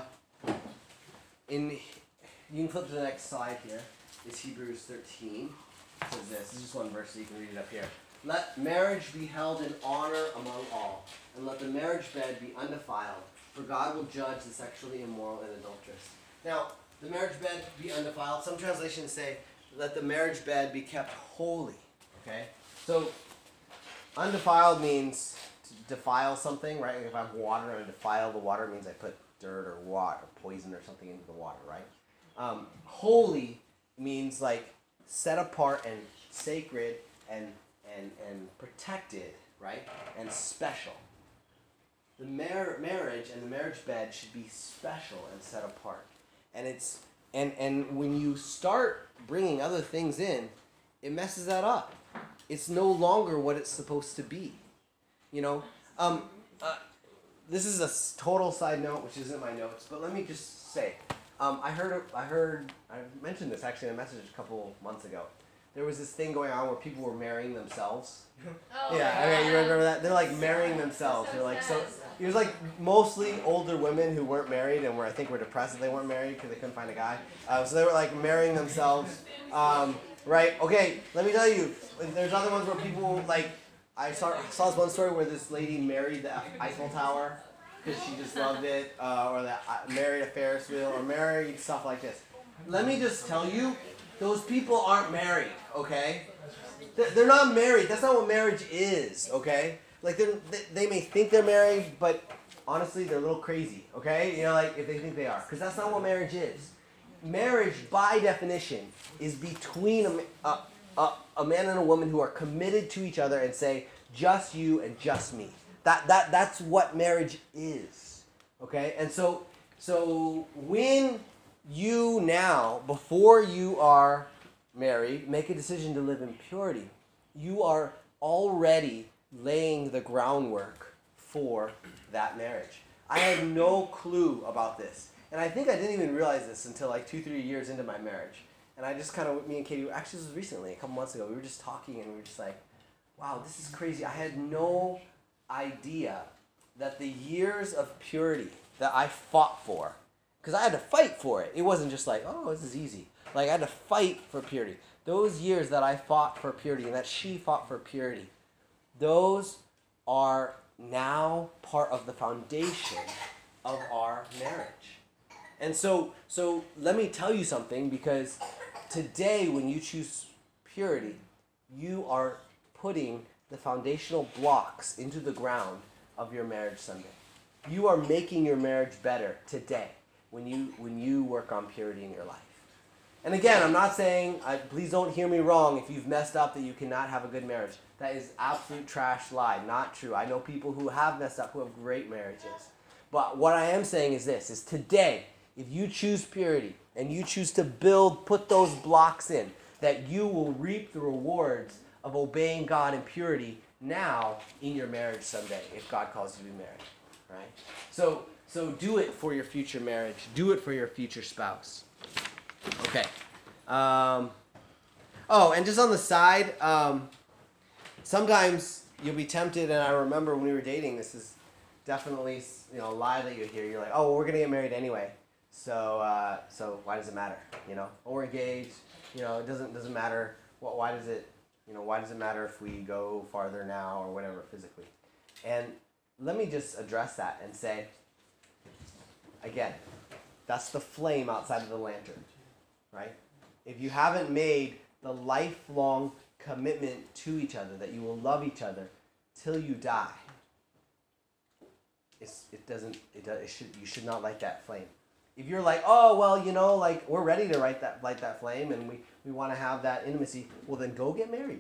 in you can flip to the next slide here. It's Hebrews thirteen. It says this. This is just one verse, so you can read it up here. Let marriage be held in honor among all, and let the marriage bed be undefiled, for God will judge the sexually immoral and adulterous. Now, the marriage bed be undefiled. Some translations say, let the marriage bed be kept holy. Okay? So, undefiled means to defile something, right? If I have water and I defile the water, it means I put dirt or water, poison or something into the water, right? Um, holy means like set apart and sacred and and and protected, right? And special. The mar- marriage and the marriage bed should be special and set apart. And it's and and when you start bringing other things in, it messes that up. It's no longer what it's supposed to be. You know, um, uh, this is a total side note, which isn't my notes, but let me just say, um, I heard I heard I mentioned this actually in a message a couple months ago. There was this thing going on where people were marrying themselves. Oh, yeah, I mean, you remember that? They're like marrying themselves. They're like so. It was like mostly older women who weren't married and were I think were depressed that they weren't married because they couldn't find a guy. Uh, so they were like marrying themselves, um, right? Okay, let me tell you. There's other ones where people like I saw saw this one story where this lady married the Eiffel Tower because she just loved it, uh, or that uh, married a Ferris wheel, or married stuff like this. Let me just tell you. Those people aren't married, okay? They're not married. That's not what marriage is, okay? Like, they're, they may think they're married, but honestly, they're a little crazy, okay? You know, like, if they think they are. Because that's not what marriage is. Marriage, by definition, is between a, a, a, a man and a woman who are committed to each other and say, just you and just me. That, that, that's what marriage is, okay? And so, so when you now, before you are married, make a decision to live in purity, you are already laying the groundwork for that marriage. I had no clue about this. And I think I didn't even realize this until like two, three years into my marriage. And I just kind of, me and Katie, actually this was recently, a couple months ago, we were just talking and we were just like, wow, this is crazy. I had no idea that the years of purity that I fought for, because I had to fight for it. It wasn't just like, oh, this is easy. Like I had to fight for purity. Those years that I fought for purity and that she fought for purity, those are now part of the foundation of our marriage. And so, so let me tell you something, because today when you choose purity, you are putting the foundational blocks into the ground of your marriage someday. You are making your marriage better today when you when you work on purity in your life. And again, I'm not saying, I, please don't hear me wrong, if you've messed up that you cannot have a good marriage. That is absolute trash lie, not true. I know people who have messed up who have great marriages. But what I am saying is this, is today, if you choose purity and you choose to build, put those blocks in, that you will reap the rewards of obeying God in purity now in your marriage someday, if God calls you to be married, right? So, so do it for your future marriage. Do it for your future spouse. Okay. Um, oh, and just on the side, um, sometimes you'll be tempted, and I remember when we were dating, this is definitely, you know, a lie that you hear. You're like, oh, well, we're going to get married anyway. So, uh, so why does it matter? You know, or we're engaged. You know, it doesn't doesn't matter. What? Why does it? You know, why does it matter if we go farther now or whatever physically? And let me just address that and say, again, that's the flame outside of the lantern, right? If you haven't made the lifelong commitment to each other that you will love each other till you die, it's, it doesn't. It, does, it should. You should not light that flame. If you're like, oh, well, you know, like, we're ready to light that, light that flame and we, we want to have that intimacy, well, then go get married.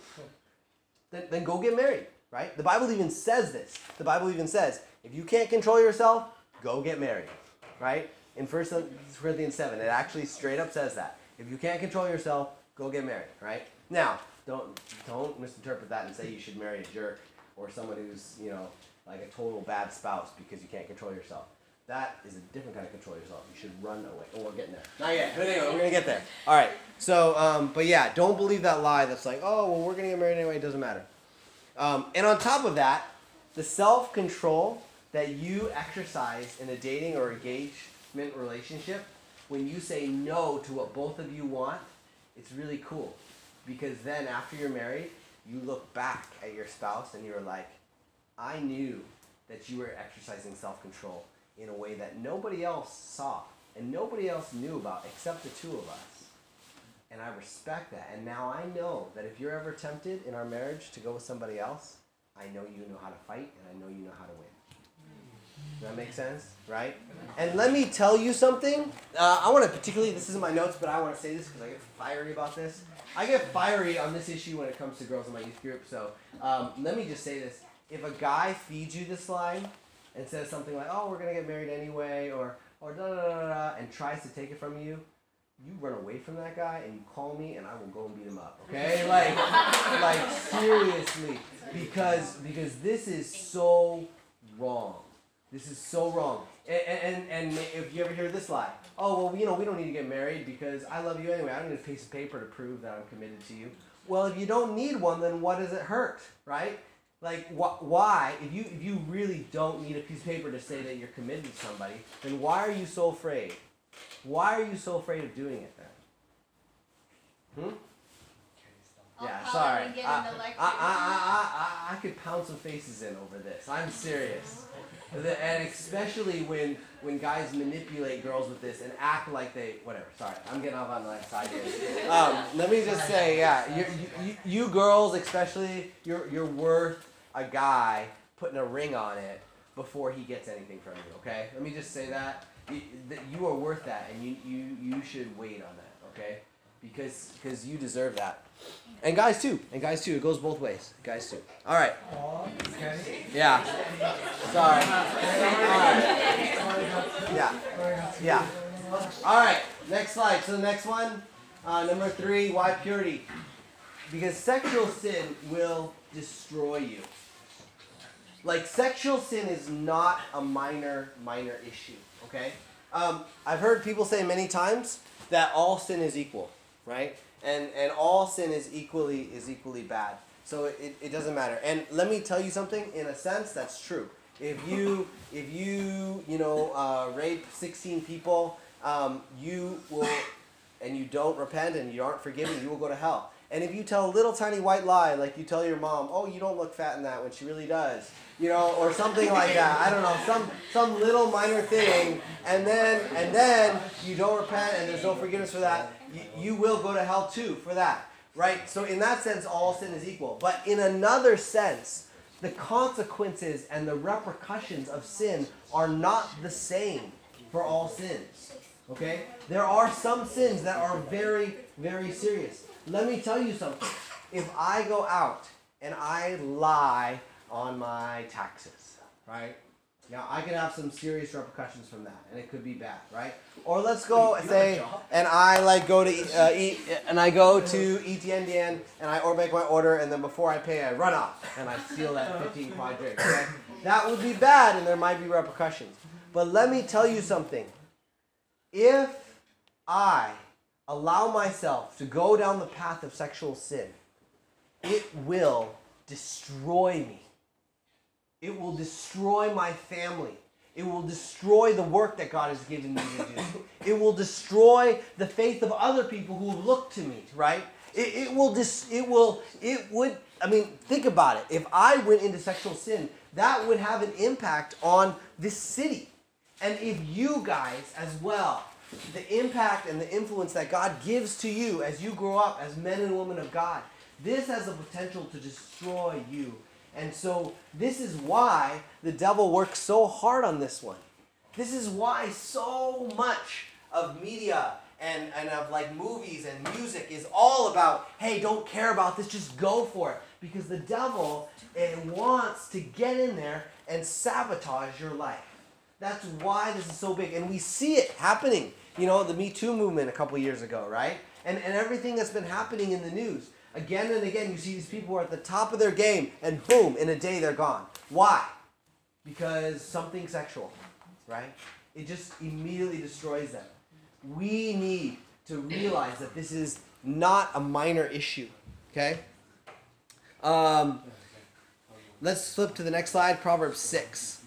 Then, then go get married, right? The Bible even says this. The Bible even says, if you can't control yourself, go get married, right? In First Corinthians seven, it actually straight up says that. If you can't control yourself, go get married, right? Now, don't, don't misinterpret that and say you should marry a jerk or someone who's, you know, like a total bad spouse because you can't control yourself. That is a different kind of control yourself. You should run away. Oh, we're getting there. Not yet. But anyway, we're going to get there. All right. So, um, but yeah, don't believe that lie that's like, oh, well, we're going to get married anyway. It doesn't matter. Um, and on top of that, the self-control that you exercise in a dating or engagement relationship, when you say no to what both of you want, it's really cool. Because then after you're married, you look back at your spouse and you're like, I knew that you were exercising self-control in a way that nobody else saw and nobody else knew about except the two of us. And I respect that. And now I know that if you're ever tempted in our marriage to go with somebody else, I know you know how to fight and I know you know how to win. Does that make sense? Right? And let me tell you something. Uh, I want to particularly, this isn't my notes, but I want to say this because I get fiery about this. I get fiery on this issue when it comes to girls in my youth group. So um, let me just say this. If a guy feeds you this line, and says something like, oh, we're going to get married anyway, or or da da da da, and tries to take it from you, you run away from that guy and you call me and I will go and beat him up, okay? Like, like seriously, because because this is so wrong. This is so wrong. And, and, and if you ever hear this lie, oh, well, you know, we don't need to get married because I love you anyway. I don't need a piece of paper to prove that I'm committed to you. Well, if you don't need one, then what does it hurt, right? Like, wh- why, if you if you really don't need a piece of paper to say that you're committed to somebody, then why are you so afraid? Why are you so afraid of doing it then? Hmm? I'll Yeah, call sorry. him and get I, in the I, lecture. I, I, I, I could pound some faces in over this. I'm serious. The- And especially when when guys manipulate girls with this and act like they, whatever, sorry, I'm getting off on the side here. Um, let me just say, yeah, you, you, you girls especially, you're, you're worth a guy putting a ring on it before he gets anything from you, okay? Let me just say that. You, that you are worth that, and you, you, you should wait on that, okay? Because because you deserve that. And guys too. And guys too. It goes both ways. Guys too. All right. Yeah. Sorry. All right. Yeah. Yeah. All right. Next slide. So the next one, uh, number three, why purity? Because sexual sin will destroy you. Like, sexual sin is not a minor, minor issue, okay? Um, I've heard people say many times that all sin is equal, right? And and all sin is equally is equally bad. So it, it doesn't matter. And let me tell you something, in a sense, that's true. If you, if you, you know, uh, rape sixteen people, um, you will, and you don't repent and you aren't forgiven, you will go to hell. And if you tell a little tiny white lie, like you tell your mom, oh, you don't look fat in that when she really does, you know, or something like that. I don't know, some some little minor thing, and then and then you don't repent and there's no forgiveness for that, you, you will go to hell too for that, right? So in that sense, all sin is equal. But in another sense, the consequences and the repercussions of sin are not the same for all sins. Okay? There are some sins that are very, very serious. Let me tell you something. If I go out and I lie on my taxes, right? Now, I could have some serious repercussions from that, and it could be bad, right? Or let's go and say, and I like go to uh, eat, and I go to E T N D N, and I or make my order, and then before I pay, I run off, and I steal that fifteen quadrillion, okay? That would be bad, and there might be repercussions. But let me tell you something. If I allow myself to go down the path of sexual sin, it will destroy me. It will destroy my family. It will destroy the work that God has given me to do. It will destroy the faith of other people who look to me, right? It, it will dis, it will, it would, I mean, think about it. If I went into sexual sin, that would have an impact on this city. And if you guys as well, the impact and the influence that God gives to you as you grow up as men and women of God, this has the potential to destroy you. And so this is why the devil works so hard on this one. This is why so much of media and, and of like movies and music is all about, hey, don't care about this, just go for it. Because the devil eh, wants to get in there and sabotage your life. That's why this is so big. And we see it happening. You know, the Me Too movement a couple years ago, right? And, and everything that's been happening in the news. Again and again, you see these people who are at the top of their game, and boom, in a day they're gone. Why? Because something sexual, right? It just immediately destroys them. We need to realize that this is not a minor issue, okay? Um, let's flip to the next slide, Proverbs six.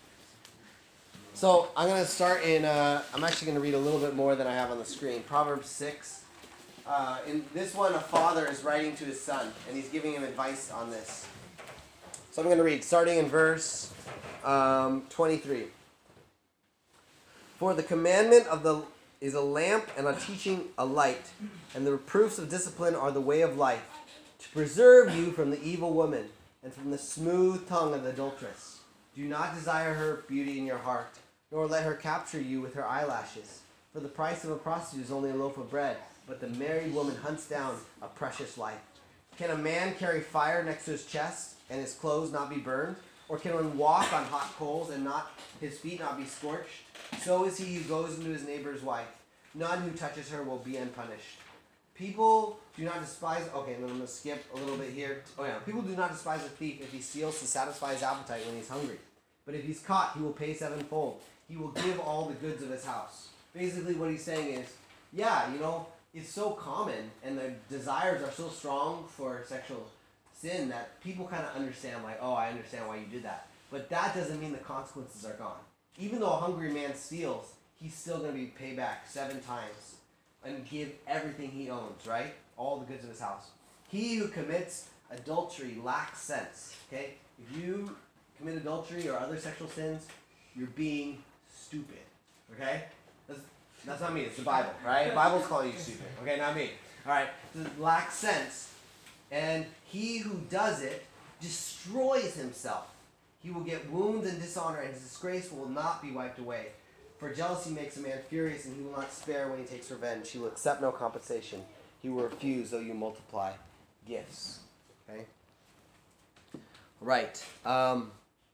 So I'm going to start in, uh, I'm actually going to read a little bit more than I have on the screen. Proverbs six. Uh, in this one, a father is writing to his son, and he's giving him advice on this. So I'm going to read, starting in verse um, twenty-three. For the commandment of the is a lamp, and a teaching a light, and the reproofs of discipline are the way of life, to preserve you from the evil woman, and from the smooth tongue of the adulteress. Do not desire her beauty in your heart, nor let her capture you with her eyelashes. For the price of a prostitute is only a loaf of bread, but the married woman hunts down a precious life. Can a man carry fire next to his chest and his clothes not be burned? Or can one walk on hot coals and not his feet not be scorched? So is he who goes into his neighbor's wife. None who touches her will be unpunished. People do not despise... Okay, then I'm going to skip a little bit here. Oh yeah. People do not despise a thief if he steals to satisfy his appetite when he's hungry. But if he's caught, he will pay sevenfold. He will give all the goods of his house. Basically what he's saying is, yeah, you know... It's so common, and the desires are so strong for sexual sin that people kind of understand, like, oh, I understand why you did that. But that doesn't mean the consequences are gone. Even though a hungry man steals, he's still going to be paid back seven times and give everything he owns, right? All the goods of his house. He who commits adultery lacks sense, okay? If you commit adultery or other sexual sins, you're being stupid, okay? That's, That's not me, it's the Bible, right? The Bible's calling you stupid, okay, not me. All right, it lacks sense, and he who does it destroys himself. He will get wounds and dishonor, and his disgrace will not be wiped away. For jealousy makes a man furious, and he will not spare when he takes revenge. He will accept no compensation. He will refuse, though you multiply gifts. Okay? Right. Um,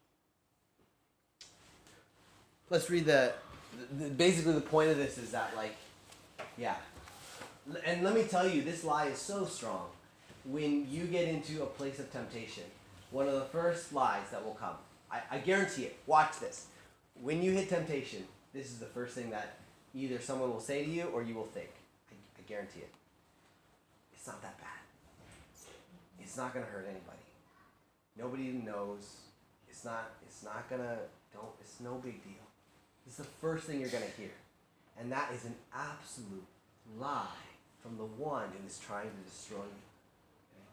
let's read the... Basically, the point of this is that, like, yeah. And let me tell you, this lie is so strong when you get into a place of temptation, one of the first lies that will come, I, I guarantee it, watch this. When you hit temptation, this is the first thing that either someone will say to you or you will think. I, I guarantee it. It's not that bad. It's not gonna hurt anybody. Nobody knows. It's not. It's not gonna. Don't. It's no big deal. It's the first thing you're gonna hear, and that is an absolute lie from the one who is trying to destroy you. Okay?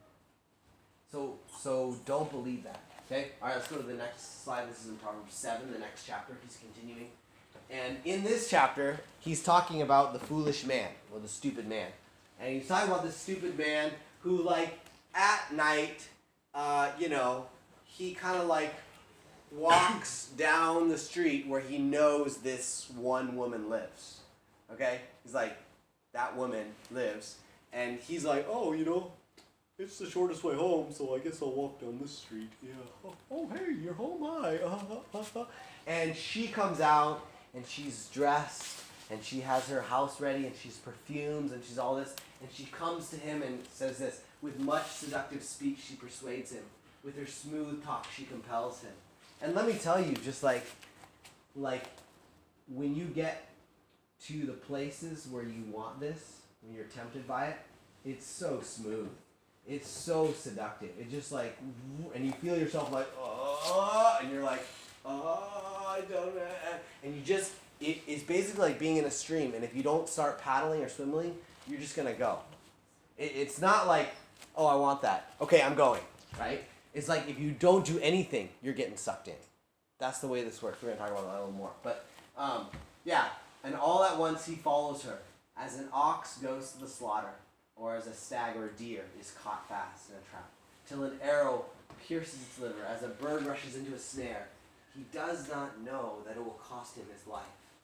So, so don't believe that. Okay. All right. Let's go to the next slide. This is in Proverbs seven, the next chapter. He's continuing, and in this chapter, he's talking about the foolish man or the stupid man, and he's talking about the stupid man who, like, at night, uh, you know, he kind of like walks down the street where he knows this one woman lives. Okay? He's like, that woman lives. And he's like, oh, you know, it's the shortest way home, so I guess I'll walk down this street. Yeah. Oh, oh hey, you're home, hi. Uh, uh, uh, uh. And she comes out, and she's dressed, and she has her house ready, and she's perfumes, and she's all this. And she comes to him and says this, with much seductive speech she persuades him. With her smooth talk she compels him. And let me tell you, just like, like when you get to the places where you want this, when you're tempted by it, it's so smooth. It's so seductive. It's just like, and you feel yourself like, oh, and you're like, oh, I don't know. And you just, it, it's basically like being in a stream. And if you don't start paddling or swimming, you're just going to go. It, it's not like, oh, I want that. Okay, I'm going, right? It's like if you don't do anything, you're getting sucked in. That's the way this works. We're going to talk about that a little more. But, um, yeah, and all at once he follows her, as an ox goes to the slaughter, or as a stag or a deer is caught fast in a trap, till an arrow pierces its liver, as a bird rushes into a snare. He does not know that it will cost him his life.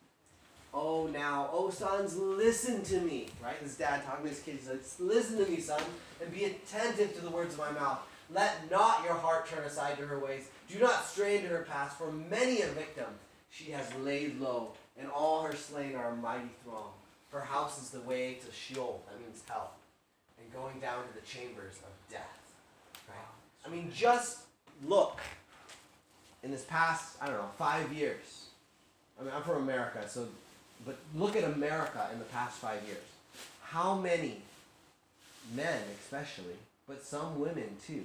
Oh, now, oh, sons, listen to me. Right? This dad talking to his kids. He's like, listen to me, son, and be attentive to the words of my mouth. Let not your heart turn aside to her ways. Do not stray into her paths, for many a victim she has laid low, and all her slain are a mighty throng. Her house is the way to Sheol, that means hell, and going down to the chambers of death. Right? I mean, just look. In this past, I don't know, five years. I mean, I'm from America, so... But look at America in the past five years. How many men, especially, but some women too,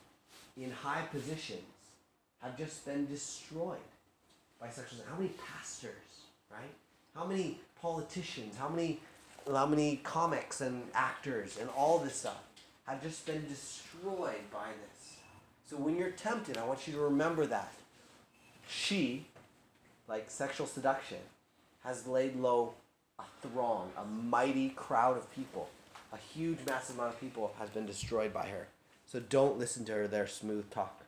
in high positions, have just been destroyed by sexual sin? How many pastors, right? How many politicians? How many, how many comics and actors and all this stuff have just been destroyed by this? So when you're tempted, I want you to remember that. She, like sexual seduction, has laid low a throng, a mighty crowd of people. A huge, massive amount of people has been destroyed by her. So don't listen to her, their smooth talk.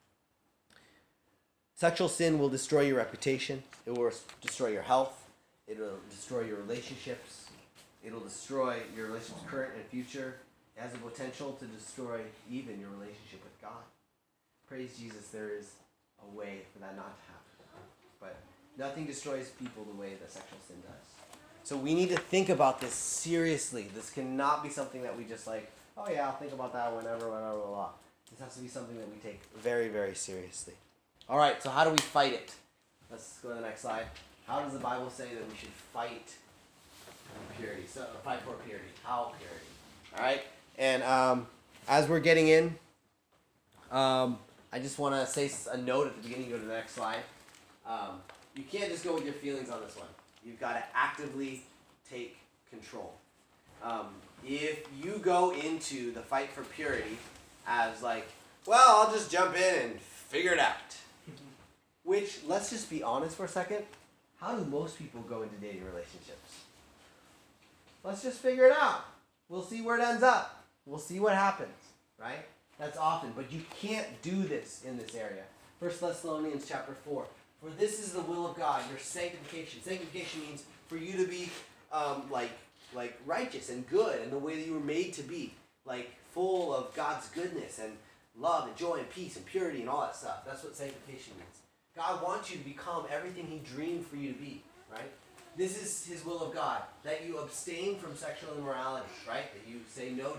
Sexual sin will destroy your reputation. It will destroy your health. It will destroy your relationships. It will destroy your relationships current and future. It has the potential to destroy even your relationship with God. Praise Jesus, there is a way for that not to happen. But nothing destroys people the way that sexual sin does. So we need to think about this seriously. This cannot be something that we just like, oh yeah, I'll think about that whenever, whenever, blah, blah. This has to be something that we take very, very seriously. All right, so how do we fight it? Let's go to the next slide. How does the Bible say that we should fight purity? So fight for purity. How purity? All right, and um, as we're getting in, um, I just want to say a note at the beginning. Go to the next slide. Um, You can't just go with your feelings on this one. You've got to actively take control. Um, if you go into the fight for purity as like, well, I'll just jump in and figure it out. Which, let's just be honest for a second. How do most people go into dating relationships? Let's just figure it out. We'll see where it ends up. We'll see what happens, right? That's often, but you can't do this in this area. First Thessalonians chapter four. For this is the will of God, your sanctification. Sanctification means for you to be um, like like righteous and good in the way that you were made to be. Like full of God's goodness and love and joy and peace and purity and all that stuff. That's what sanctification means. God wants you to become everything He dreamed for you to be, right? This is His will of God, that you abstain from sexual immorality, right? That you say no to it.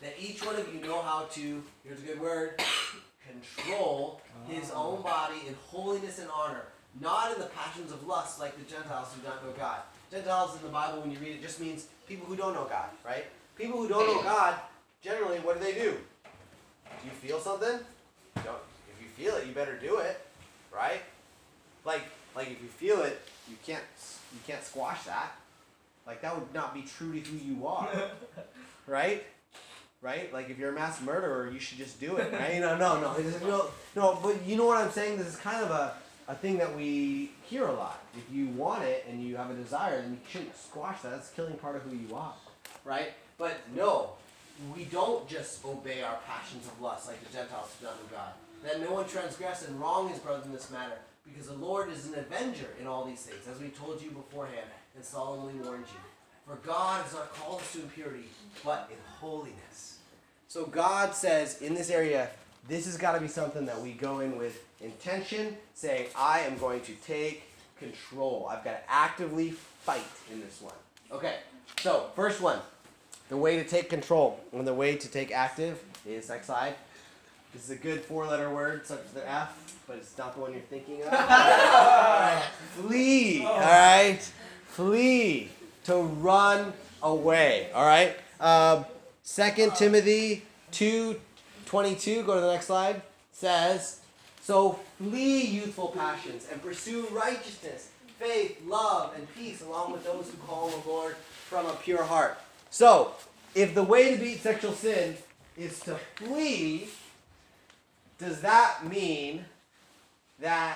that each one of you know how to, here's a good word, control his own body in holiness and honor, not in the passions of lust like the Gentiles who do not know God. Gentiles in the Bible, when you read it, just means people who don't know God, right? People who don't know God, generally, what do they do? Do you feel something? Don't. If you feel it, you better do it, right? Like, like if you feel it, you can't, you can't squash that. Like that would not be true to who you are, right? Right? Like if you're a mass murderer, you should just do it, right? No, no, no, no, no. But you know what I'm saying? This is kind of a, a thing that we hear a lot. If you want it and you have a desire, then you shouldn't squash that. That's killing part of who you are, right? But no, we don't just obey our passions of lust like the Gentiles who do not know God. That no one transgress and wrong his brother in this matter, because the Lord is an avenger in all these things, as we told you beforehand and solemnly warned you. For God has not called us to impurity, but in holiness. So God says in this area, this has got to be something that we go in with intention, saying, I am going to take control. I've got to actively fight in this one. Okay, so first one, the way to take control and the way to take active is next slide. This is a good four-letter word, such as the F, but it's not the one you're thinking of. All right. Flee. All right. Flee. To run away. All right. Um, Second Timothy two twenty-two. Go to the next slide. Says, so flee youthful passions and pursue righteousness, faith, love, and peace, along with those who call on the Lord from a pure heart. So, if the way to beat sexual sin is to flee, does that mean that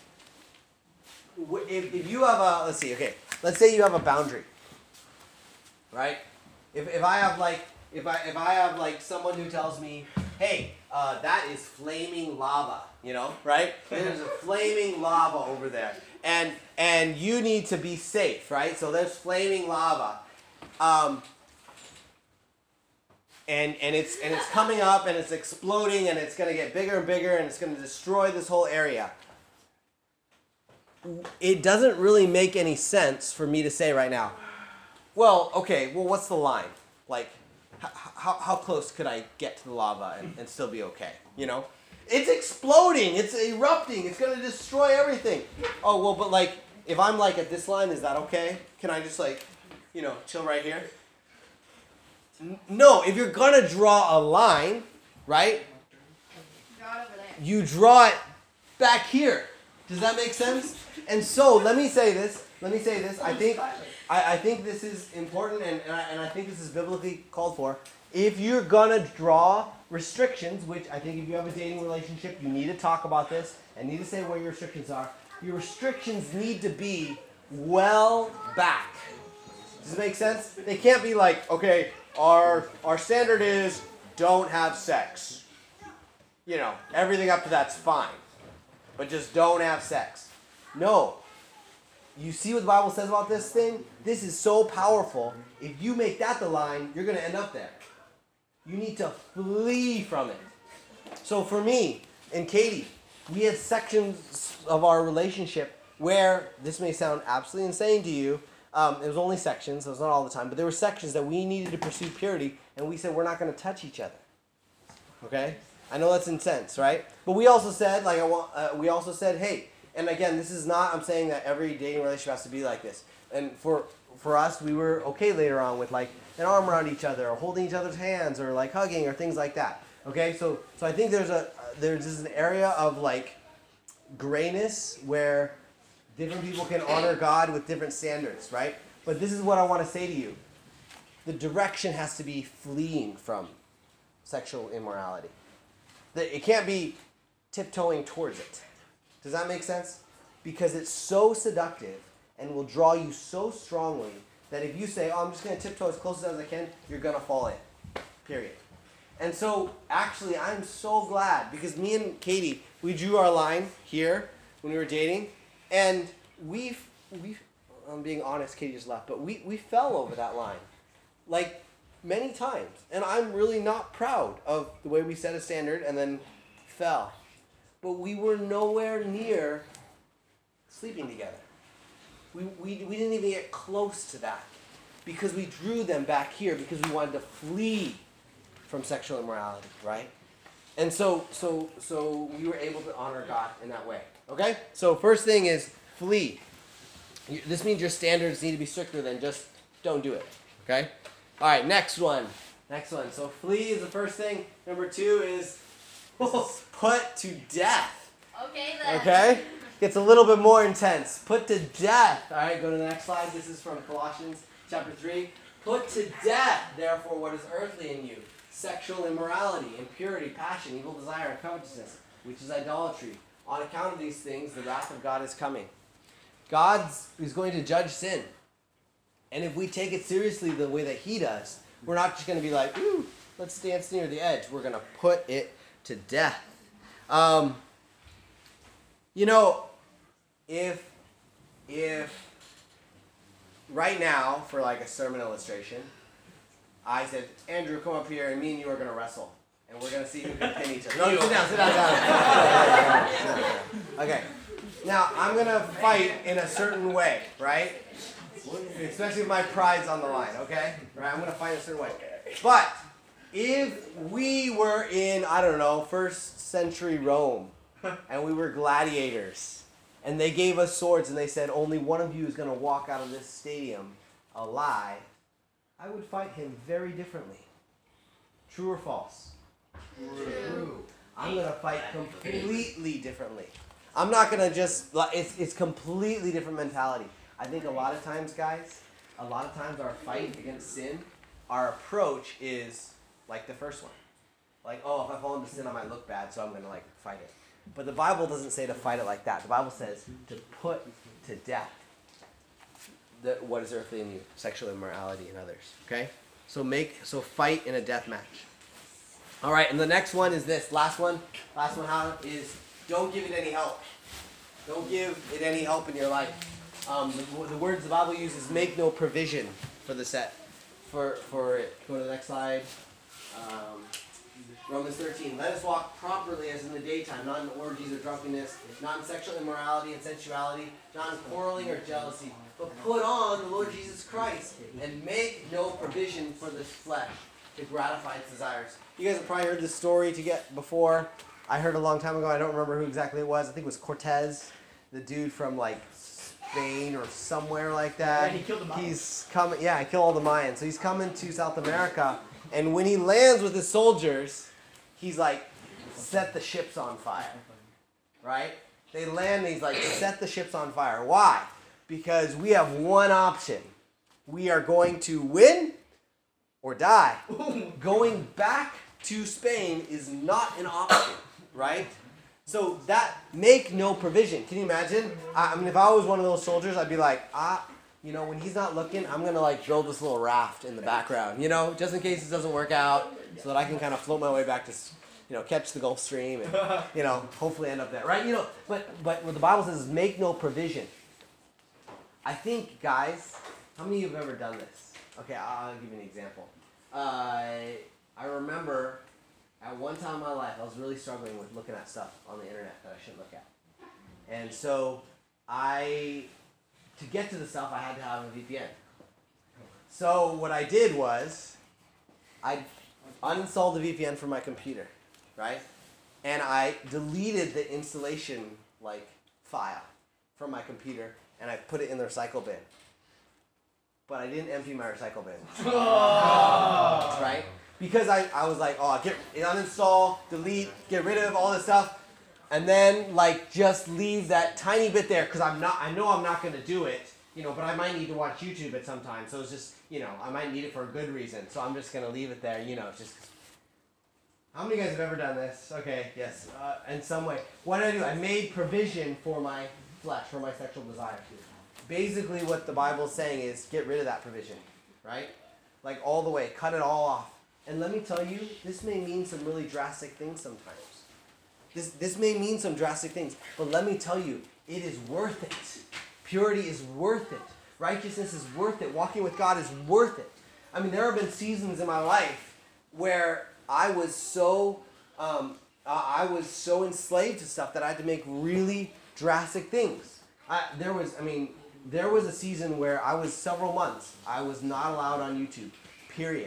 if, if you have a, let's see, okay, let's say you have a boundary, right? If, if I have like, if I, if I have like someone who tells me, hey, uh, that is flaming lava, you know, right? There's a flaming lava over there. And, and you need to be safe, right? So there's flaming lava. Um, And, and it's and it's coming up and it's exploding and it's going to get bigger and bigger and it's going to destroy this whole area. It doesn't really make any sense for me to say right now, well, okay, well, what's the line? Like, h- how, how close could I get to the lava and, and still be okay? You know? It's exploding. It's erupting. It's going to destroy everything. Oh, well, but like, if I'm like at this line, is that okay? Can I just like, you know, chill right here? No, if you're going to draw a line, right, Draw it over there. you draw it back here. Does that make sense? And so, let me say this. Let me say this. I think I, I think this is important, and, and, I, and I think this is biblically called for. If you're going to draw restrictions, which I think if you have a dating relationship, you need to talk about this and need to say what your restrictions are. Your restrictions need to be well back. Does it make sense? They can't be like, okay, Our our standard is don't have sex. You know, everything up to that's fine. But just don't have sex. No. You see what the Bible says about this thing? This is so powerful. If you make that the line, you're going to end up there. You need to flee from it. So for me and Katie, we had sections of our relationship where, this may sound absolutely insane to you, Um, it was only sections, so it was not all the time, but there were sections that we needed to pursue purity, and we said we're not going to touch each other. Okay? I know that's intense, right? But we also said, like, I want, uh, we also said, hey, and again, this is not, I'm saying that every dating relationship has to be like this. And for for us, we were okay later on with, like, an arm around each other, or holding each other's hands, or, like, hugging, or things like that. Okay? So, so I think there's a, uh, there's just an area of, like, grayness where different people can honor God with different standards, right? But this is what I want to say to you. The direction has to be fleeing from sexual immorality. It can't be tiptoeing towards it. Does that make sense? Because it's so seductive and will draw you so strongly that if you say, oh, I'm just going to tiptoe as close as I can, you're going to fall in. Period. And so, actually, I'm so glad because me and Katie, we drew our line here when we were dating. And we, we, I'm being honest, Katie just left, but we, we fell over that line, like many times. And I'm really not proud of the way we set a standard and then fell. But we were nowhere near sleeping together. We, we, we didn't even get close to that because we drew them back here because we wanted to flee from sexual immorality, right? And so, so, so we were able to honor God in that way. Okay? So first thing is flee. You, this means your standards need to be stricter than just don't do it. Okay? All right, next one. Next one. So flee is the first thing. Number two is put to death. Okay then. Okay? Gets a little bit more intense. Put to death. All right, go to the next slide. This is from Colossians chapter three. Put to death, therefore, what is earthly in you. Sexual immorality, impurity, passion, evil desire, and covetousness, which is idolatry. On account of these things, the wrath of God is coming. God's is going to judge sin. And if we take it seriously the way that he does, we're not just going to be like, ooh, let's dance near the edge. We're going to put it to death. Um, you know, if, if right now, for like a sermon illustration, I said, Andrew, come up here, and me and you are going to wrestle. And we're going to see who can pin each other. No, sit down, sit down, sit down. Okay. Now, I'm going to fight in a certain way, right? Especially if my pride's on the line, okay? Right? I'm going to fight in a certain way. But if we were in, I don't know, first century Rome, and we were gladiators, and they gave us swords, and they said, only one of you is going to walk out of this stadium alive, I would fight him very differently. True or false? True. I'm going to fight completely differently. I'm not going to just, it's, it's completely different mentality. I think a lot of times, guys, a lot of times our fight against sin, our approach is like the first one. Like, oh, if I fall into sin, I might look bad, so I'm going to like fight it. But the Bible doesn't say to fight it like that. The Bible says to put to death the, what is earthly in you, sexual immorality and others. Okay? So make, so fight in a death match. All right, and the next one is this. Last one, last one how is don't give it any help. Don't give it any help in your life. Um, the, the words the Bible uses make no provision for the set. For, for it. Go to the next slide. Um, Romans thirteen. Let us walk properly as in the daytime, not in orgies or drunkenness, not in sexual immorality and sensuality, not in quarreling or jealousy, but put on the Lord Jesus Christ and make no provision for this flesh to gratify its desires. You guys have probably heard this story to get before. I heard a long time ago. I don't remember who exactly it was. I think it was Cortez, the dude from like Spain or somewhere like that. Yeah, he killed the Mayans. He's coming. Yeah, he killed all the Mayans. So he's coming to South America, and when he lands with his soldiers, he's like, set the ships on fire. Right? They land. And he's like, set the ships on fire. Why? Because we have one option. We are going to win or die. Going back to Spain is not an option, right? So that, make no provision. Can you imagine? I, I mean, if I was one of those soldiers, I'd be like, ah, you know, when he's not looking, I'm going to like build this little raft in the background, you know, just in case it doesn't work out, so that I can kind of float my way back to, you know, catch the Gulf Stream and, you know, hopefully end up there, right? You know, but, but what the Bible says is make no provision. I think, guys, how many of you have ever done this? Okay, I'll give you an example. Uh, I remember at one time in my life, I was really struggling with looking at stuff on the internet that I shouldn't look at. And so I, to get to the stuff, I had to have a V P N. So what I did was, I uninstalled the V P N from my computer, right? And I deleted the installation like file from my computer, and I put it in the recycle bin. But I didn't empty my recycle bin. Oh. Right? Because I, I was like, oh, get uninstall, delete, get rid of all this stuff, and then like just leave that tiny bit there because I'm not, I know I'm not going to do it, you know, but I might need to watch YouTube at some time. So it's just, you know, I might need it for a good reason. So I'm just going to leave it there, you know, just. How many of you guys have ever done this? Okay, yes, uh, in some way. What did I do? I made provision for my flesh, for my sexual desire. Basically what the Bible's saying is get rid of that provision, right? Like all the way, cut it all off. And let me tell you, this may mean some really drastic things sometimes. This, this may mean some drastic things, but let me tell you, it is worth it. Purity is worth it. Righteousness is worth it. Walking with God is worth it. I mean, there have been seasons in my life where I was so, um, uh, I was so enslaved to stuff that I had to make really drastic things. I, there was, I mean, there was a season where I was several months, I was not allowed on YouTube, period.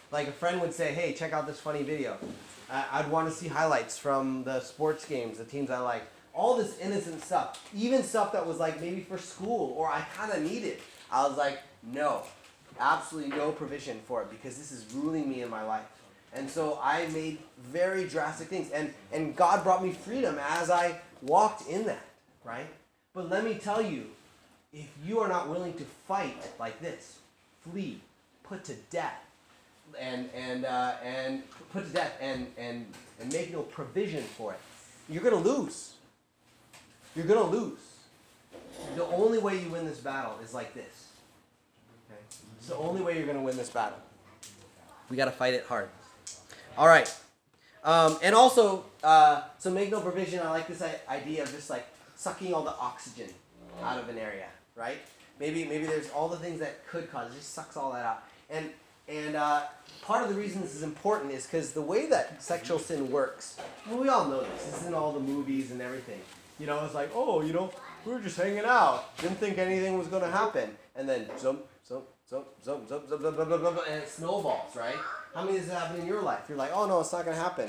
Like a friend would say, hey, check out this funny video. Uh, I'd want to see highlights from the sports games, the teams I like. All this innocent stuff. Even stuff that was like maybe for school or I kind of needed. I was like, no. Absolutely no provision for it because this is ruling me in my life. And so I made very drastic things. And, and God brought me freedom as I walked in that, right? But let me tell you, if you are not willing to fight like this, flee, put to death, and and uh, and put to death, and, and and make no provision for it, you're gonna lose. You're gonna lose. The only way you win this battle is like this. Okay? It's the only way you're gonna win this battle. We gotta fight it hard. All right. Um, and also, uh, so make no provision. I like this idea of just like sucking all the oxygen out of an area. Right? Maybe maybe there's all the things that could cause. It just sucks all that out. And and uh, part of the reason this is important is because the way that sexual sin works, well, we all know this. This is in all the movies and everything. You know, it's like, oh, you know, we were just hanging out. Didn't think anything was going to happen. And then zump, zump, zump, zump, zump, zump, zump, zump, zump, and it snowballs, right? How many does it happen in your life? You're like, oh, no, it's not going to happen.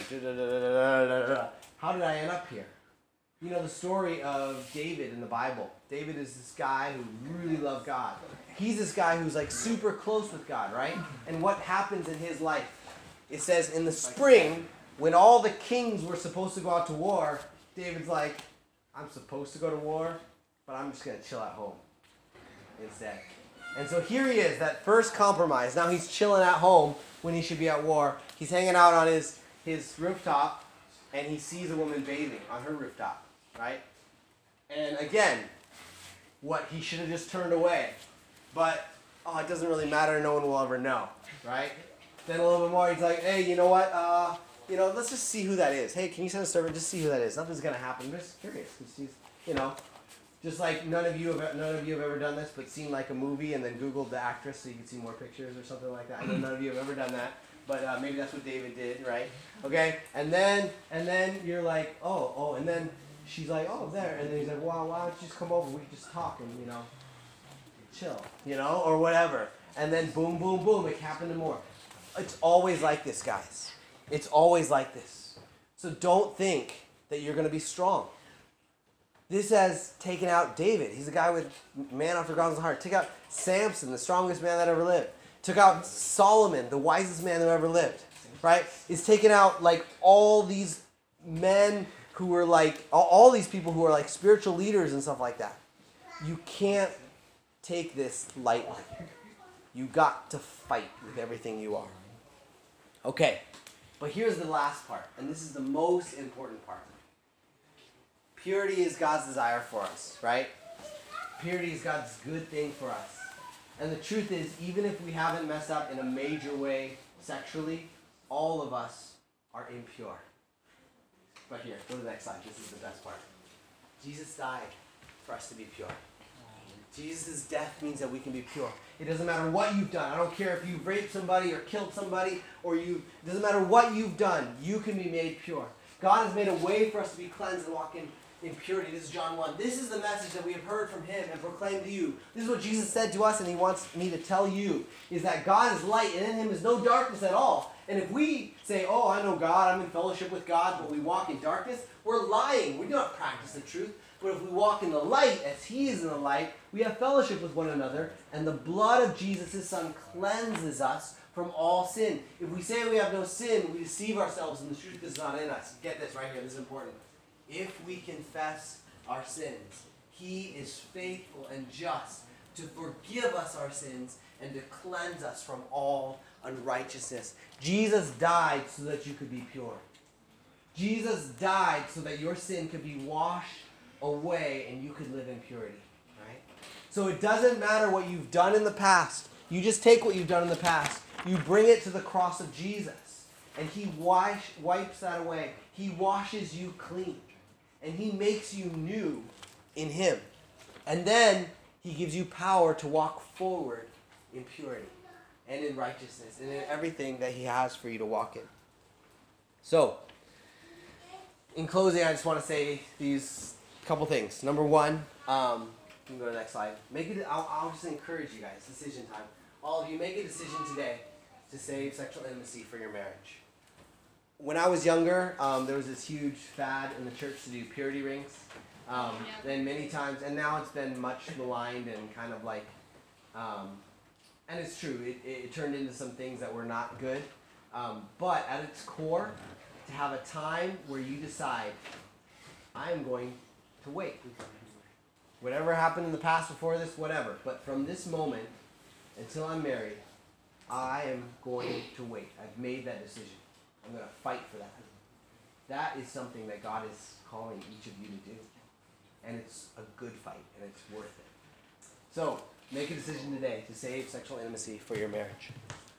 How did I end up here? You know the story of David in the Bible. David is this guy who really loved God. He's this guy who's like super close with God, right? And what happens in his life? It says in the spring, when all the kings were supposed to go out to war, David's like, I'm supposed to go to war, but I'm just going to chill at home instead. And so here he is, that first compromise. Now he's chilling at home when he should be at war. He's hanging out on his, his rooftop, and he sees a woman bathing on her rooftop. Right? And again, what he should have just turned away. But, oh, it doesn't really matter. No one will ever know. Right? Then a little bit more, he's like, hey, you know what? Uh, you know, let's just see who that is. Hey, can you send a servant? Just see who that is. Nothing's going to happen. I'm just curious. He's, you know, just like none of you have none of you have ever done this, but seen like a movie and then Googled the actress so you can see more pictures or something like that. I know none of you have ever done that. But uh, maybe that's what David did, right? Okay? And then, and then you're like, oh, oh, and then she's like, oh, there. And then he's like, well, why don't you just come over? We can just talk and, you know, chill, you know, or whatever. And then boom, boom, boom, it happened and more. It's always like this, guys. It's always like this. So don't think that you're going to be strong. This has taken out David. He's a guy with man after God's heart. Took out Samson, the strongest man that ever lived. Took out Solomon, the wisest man that ever lived. Right? He's taken out like all these men who were like, all these people who are like spiritual leaders and stuff like that. You can't take this lightly. You got to fight with everything you are. Okay, but here's the last part, and this is the most important part. Purity is God's desire for us, right? Purity is God's good thing for us. And the truth is, even if we haven't messed up in a major way sexually, all of us are impure. But here, go to the next slide. This is the best part. Jesus died for us to be pure. Jesus' death means that we can be pure. It doesn't matter what you've done. I don't care if you've raped somebody or killed somebody, or you. It doesn't matter what you've done. You can be made pure. God has made a way for us to be cleansed and walk in, in purity. This is John one. This is the message that we have heard from him and proclaimed to you. This is what Jesus said to us, and he wants me to tell you, is that God is light, and in him is no darkness at all. And if we say, oh, I know God, I'm in fellowship with God, but we walk in darkness, we're lying. We do not practice the truth. But if we walk in the light, as he is in the light, we have fellowship with one another, and the blood of Jesus, his son, cleanses us from all sin. If we say we have no sin, we deceive ourselves, and the truth is not in us. Get this right here. This is important. If we confess our sins, he is faithful and just to forgive us our sins and to cleanse us from all unrighteousness. Jesus died so that you could be pure. Jesus died so that your sin could be washed away and you could live in purity, right? So it doesn't matter what you've done in the past. You just take what you've done in the past. You bring it to the cross of Jesus, and he wash, wipes that away. He washes you clean, and he makes you new in him. And then he gives you power to walk forward in purity and in righteousness and in everything that he has for you to walk in. So, in closing, I just want to say these couple things. Number one, um, you can go to the next slide. Make it. I'll, I'll just encourage you guys. Decision time. All of you, make a decision today to save sexual intimacy for your marriage. When I was younger, um, there was this huge fad in the church to do purity rings. Um, Yeah. and many times, and now it's been much maligned and kind of like, um, and it's true, it, it, it turned into some things that were not good. Um, but at its core, to have a time where you decide, I am going to wait. Whatever happened in the past before this, whatever. But from this moment until I'm married, I am going to wait. I've made that decision. I'm going to fight for that. That is something that God is calling each of you to do. And it's a good fight, and it's worth it. So, make a decision today to save sexual intimacy for your marriage.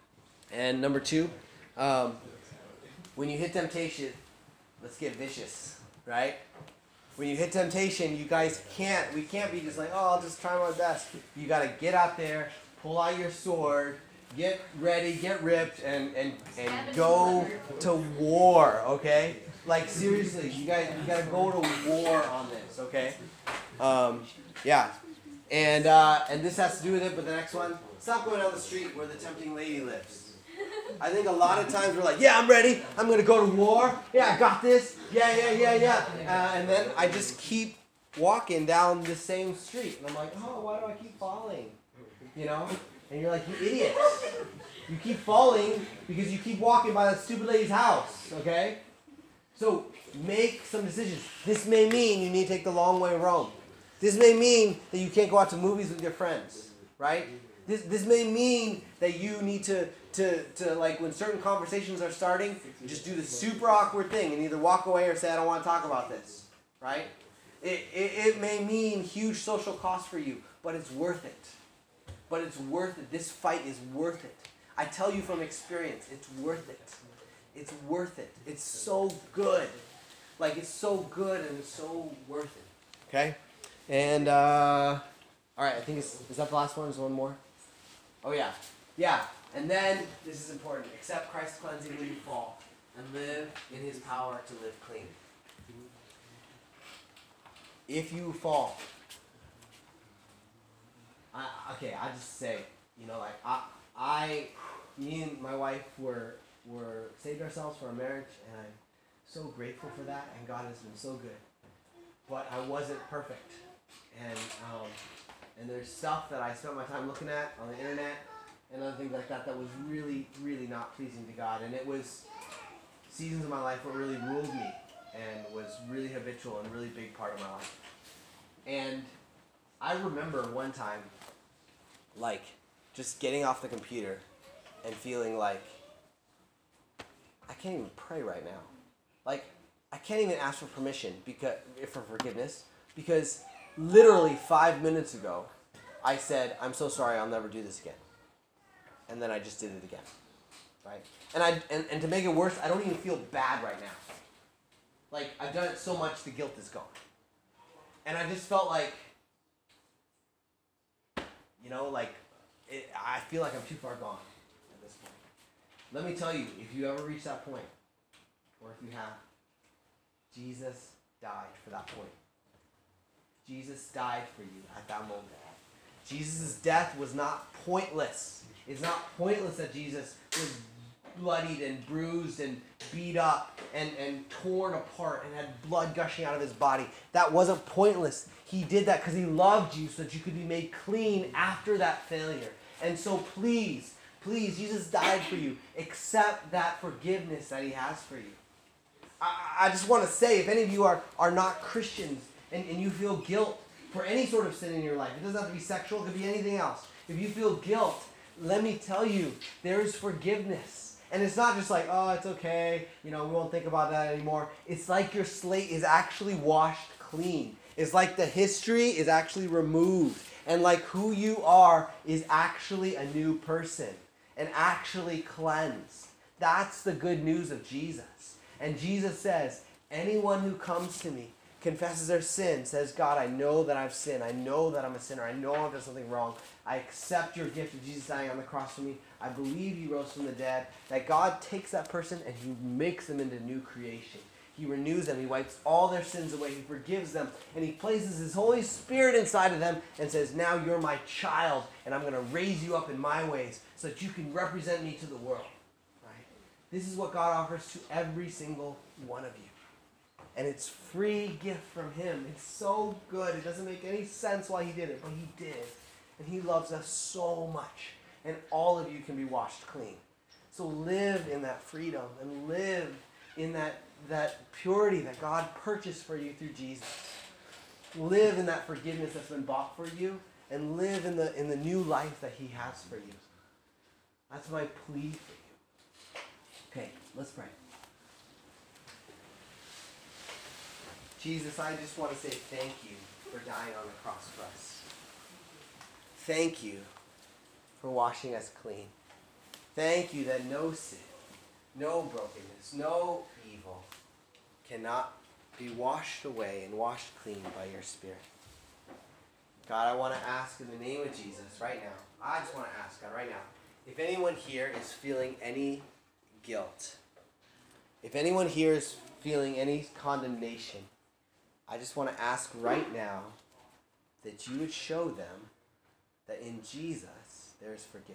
And number two, um, when you hit temptation, let's get vicious, right? When you hit temptation, you guys can't, we can't be just like, oh, I'll just try my best. You got to get out there, pull out your sword, get ready, get ripped, and, and, and go to war, okay? Like, seriously, you guys, you got to go to war on this, okay? Um, yeah. And, uh, and this has to do with it, but the next one, stop going down the street where the tempting lady lives. I think a lot of times we're like, yeah, I'm ready. I'm going to go to war. Yeah, I got this. Yeah, yeah, yeah, yeah. Uh, and then I just keep walking down the same street. And I'm like, oh, why do I keep falling? You know? And you're like, you idiots. You keep falling because you keep walking by that stupid lady's house, okay? So make some decisions. This may mean you need to take the long way home. This may mean that you can't go out to movies with your friends, right? This this may mean that you need to, to, to like, when certain conversations are starting, just do the super awkward thing and either walk away or say, I don't want to talk about this, right? It, it, it may mean huge social cost for you, but it's worth it. But it's worth it. This fight is worth it. I tell you from experience, it's worth it. It's worth it. It's so good. Like, it's so good and it's so worth it. Okay? And, uh, all right, I think it's, is that the last one? Is there one more? Oh, yeah. Yeah. And then, this is important. Accept Christ's cleansing when you fall and live in his power to live clean. If you fall, I, okay, I just say, you know, like, I, I, me and my wife were, were saved ourselves for our marriage, and I'm so grateful for that, and God has been so good. But I wasn't perfect, and um, and there's stuff that I spent my time looking at on the internet and other things like that that was really, really not pleasing to God, and it was seasons of my life where it really ruled me and was really habitual and a really big part of my life. And I remember one time, like, just getting off the computer and feeling like, I can't even pray right now. Like, I can't even ask for permission because for forgiveness because literally five minutes ago, I said, I'm so sorry, I'll never do this again. And then I just did it again, right? And I and, and to make it worse, I don't even feel bad right now. Like, I've done it so much, the guilt is gone. And I just felt like, you know, like, it, I feel like I'm too far gone at this point. Let me tell you, if you ever reach that point, or if you have, Jesus died for that point. Jesus died for you at that moment. Jesus' death was not pointless. It's not pointless that Jesus was bloodied and bruised and beat up and, and torn apart and had blood gushing out of his body. That wasn't pointless. He did that because he loved you so that you could be made clean after that failure. And so please, please, Jesus died for you. Accept that forgiveness that he has for you. I, I just want to say, if any of you are, are not Christians and, and you feel guilt for any sort of sin in your life, it doesn't have to be sexual, it could be anything else. If you feel guilt, let me tell you, there is forgiveness. And it's not just like, oh, it's okay, you know, we won't think about that anymore. It's like your slate is actually washed clean. It's like the history is actually removed. And like who you are is actually a new person and actually cleansed. That's the good news of Jesus. And Jesus says, anyone who comes to me, confesses their sin, says, God, I know that I've sinned. I know that I'm a sinner. I know I've done something wrong. I accept your gift of Jesus dying on the cross for me. I believe you rose from the dead. That God takes that person and he makes them into new creation. He renews them. He wipes all their sins away. He forgives them. And he places his Holy Spirit inside of them and says, now you're my child, and I'm going to raise you up in my ways so that you can represent me to the world. Right? This is what God offers to every single one of you. And it's free gift from him. It's so good. It doesn't make any sense why he did it, but he did. And he loves us so much. And all of you can be washed clean. So live in that freedom and live in that, that purity that God purchased for you through Jesus. Live in that forgiveness that's been bought for you, and live in the, in the new life that he has for you. That's my plea for you. Okay, let's pray. Jesus, I just want to say thank you for dying on the cross for us. Thank you for washing us clean. Thank you that no sin, no brokenness, no evil cannot be washed away and washed clean by your Spirit. God, I want to ask in the name of Jesus right now, I just want to ask God right now, if anyone here is feeling any guilt, if anyone here is feeling any condemnation, I just want to ask right now that you would show them that in Jesus there is forgiveness.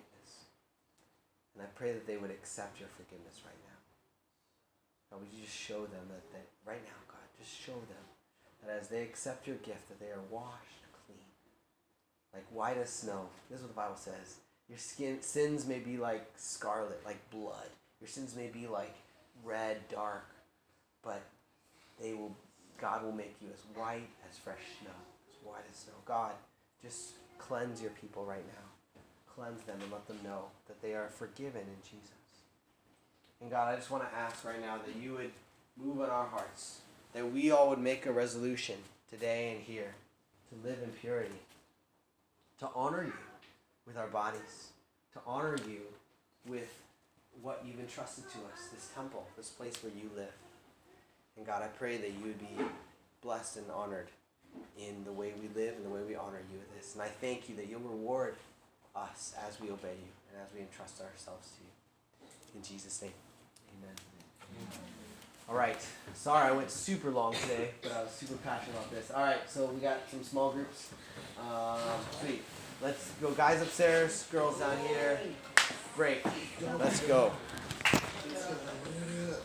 And I pray that they would accept your forgiveness right now. God, would you just show them that, that right now, God, just show them that as they accept your gift, that they are washed clean, like white as snow. This is what the Bible says. Your skin sins may be like scarlet, like blood. Your sins may be like red, dark, but they will. God will make you as white as fresh snow, as white as snow. God, just cleanse your people right now. Cleanse them and let them know that they are forgiven in Jesus. And God, I just want to ask right now that you would move in our hearts, that we all would make a resolution today and here to live in purity, to honor you with our bodies, to honor you with what you've entrusted to us, this temple, this place where you live. And God, I pray that you would be blessed and honored in the way we live and the way we honor you with this. And I thank you that you'll reward us as we obey you and as we entrust ourselves to you. In Jesus' name, amen. Amen. All right. Sorry I went super long today, but I was super passionate about this. All right, so we got some small groups. Um, sweet. Let's go. Guys upstairs, girls down here. Break. Let's go.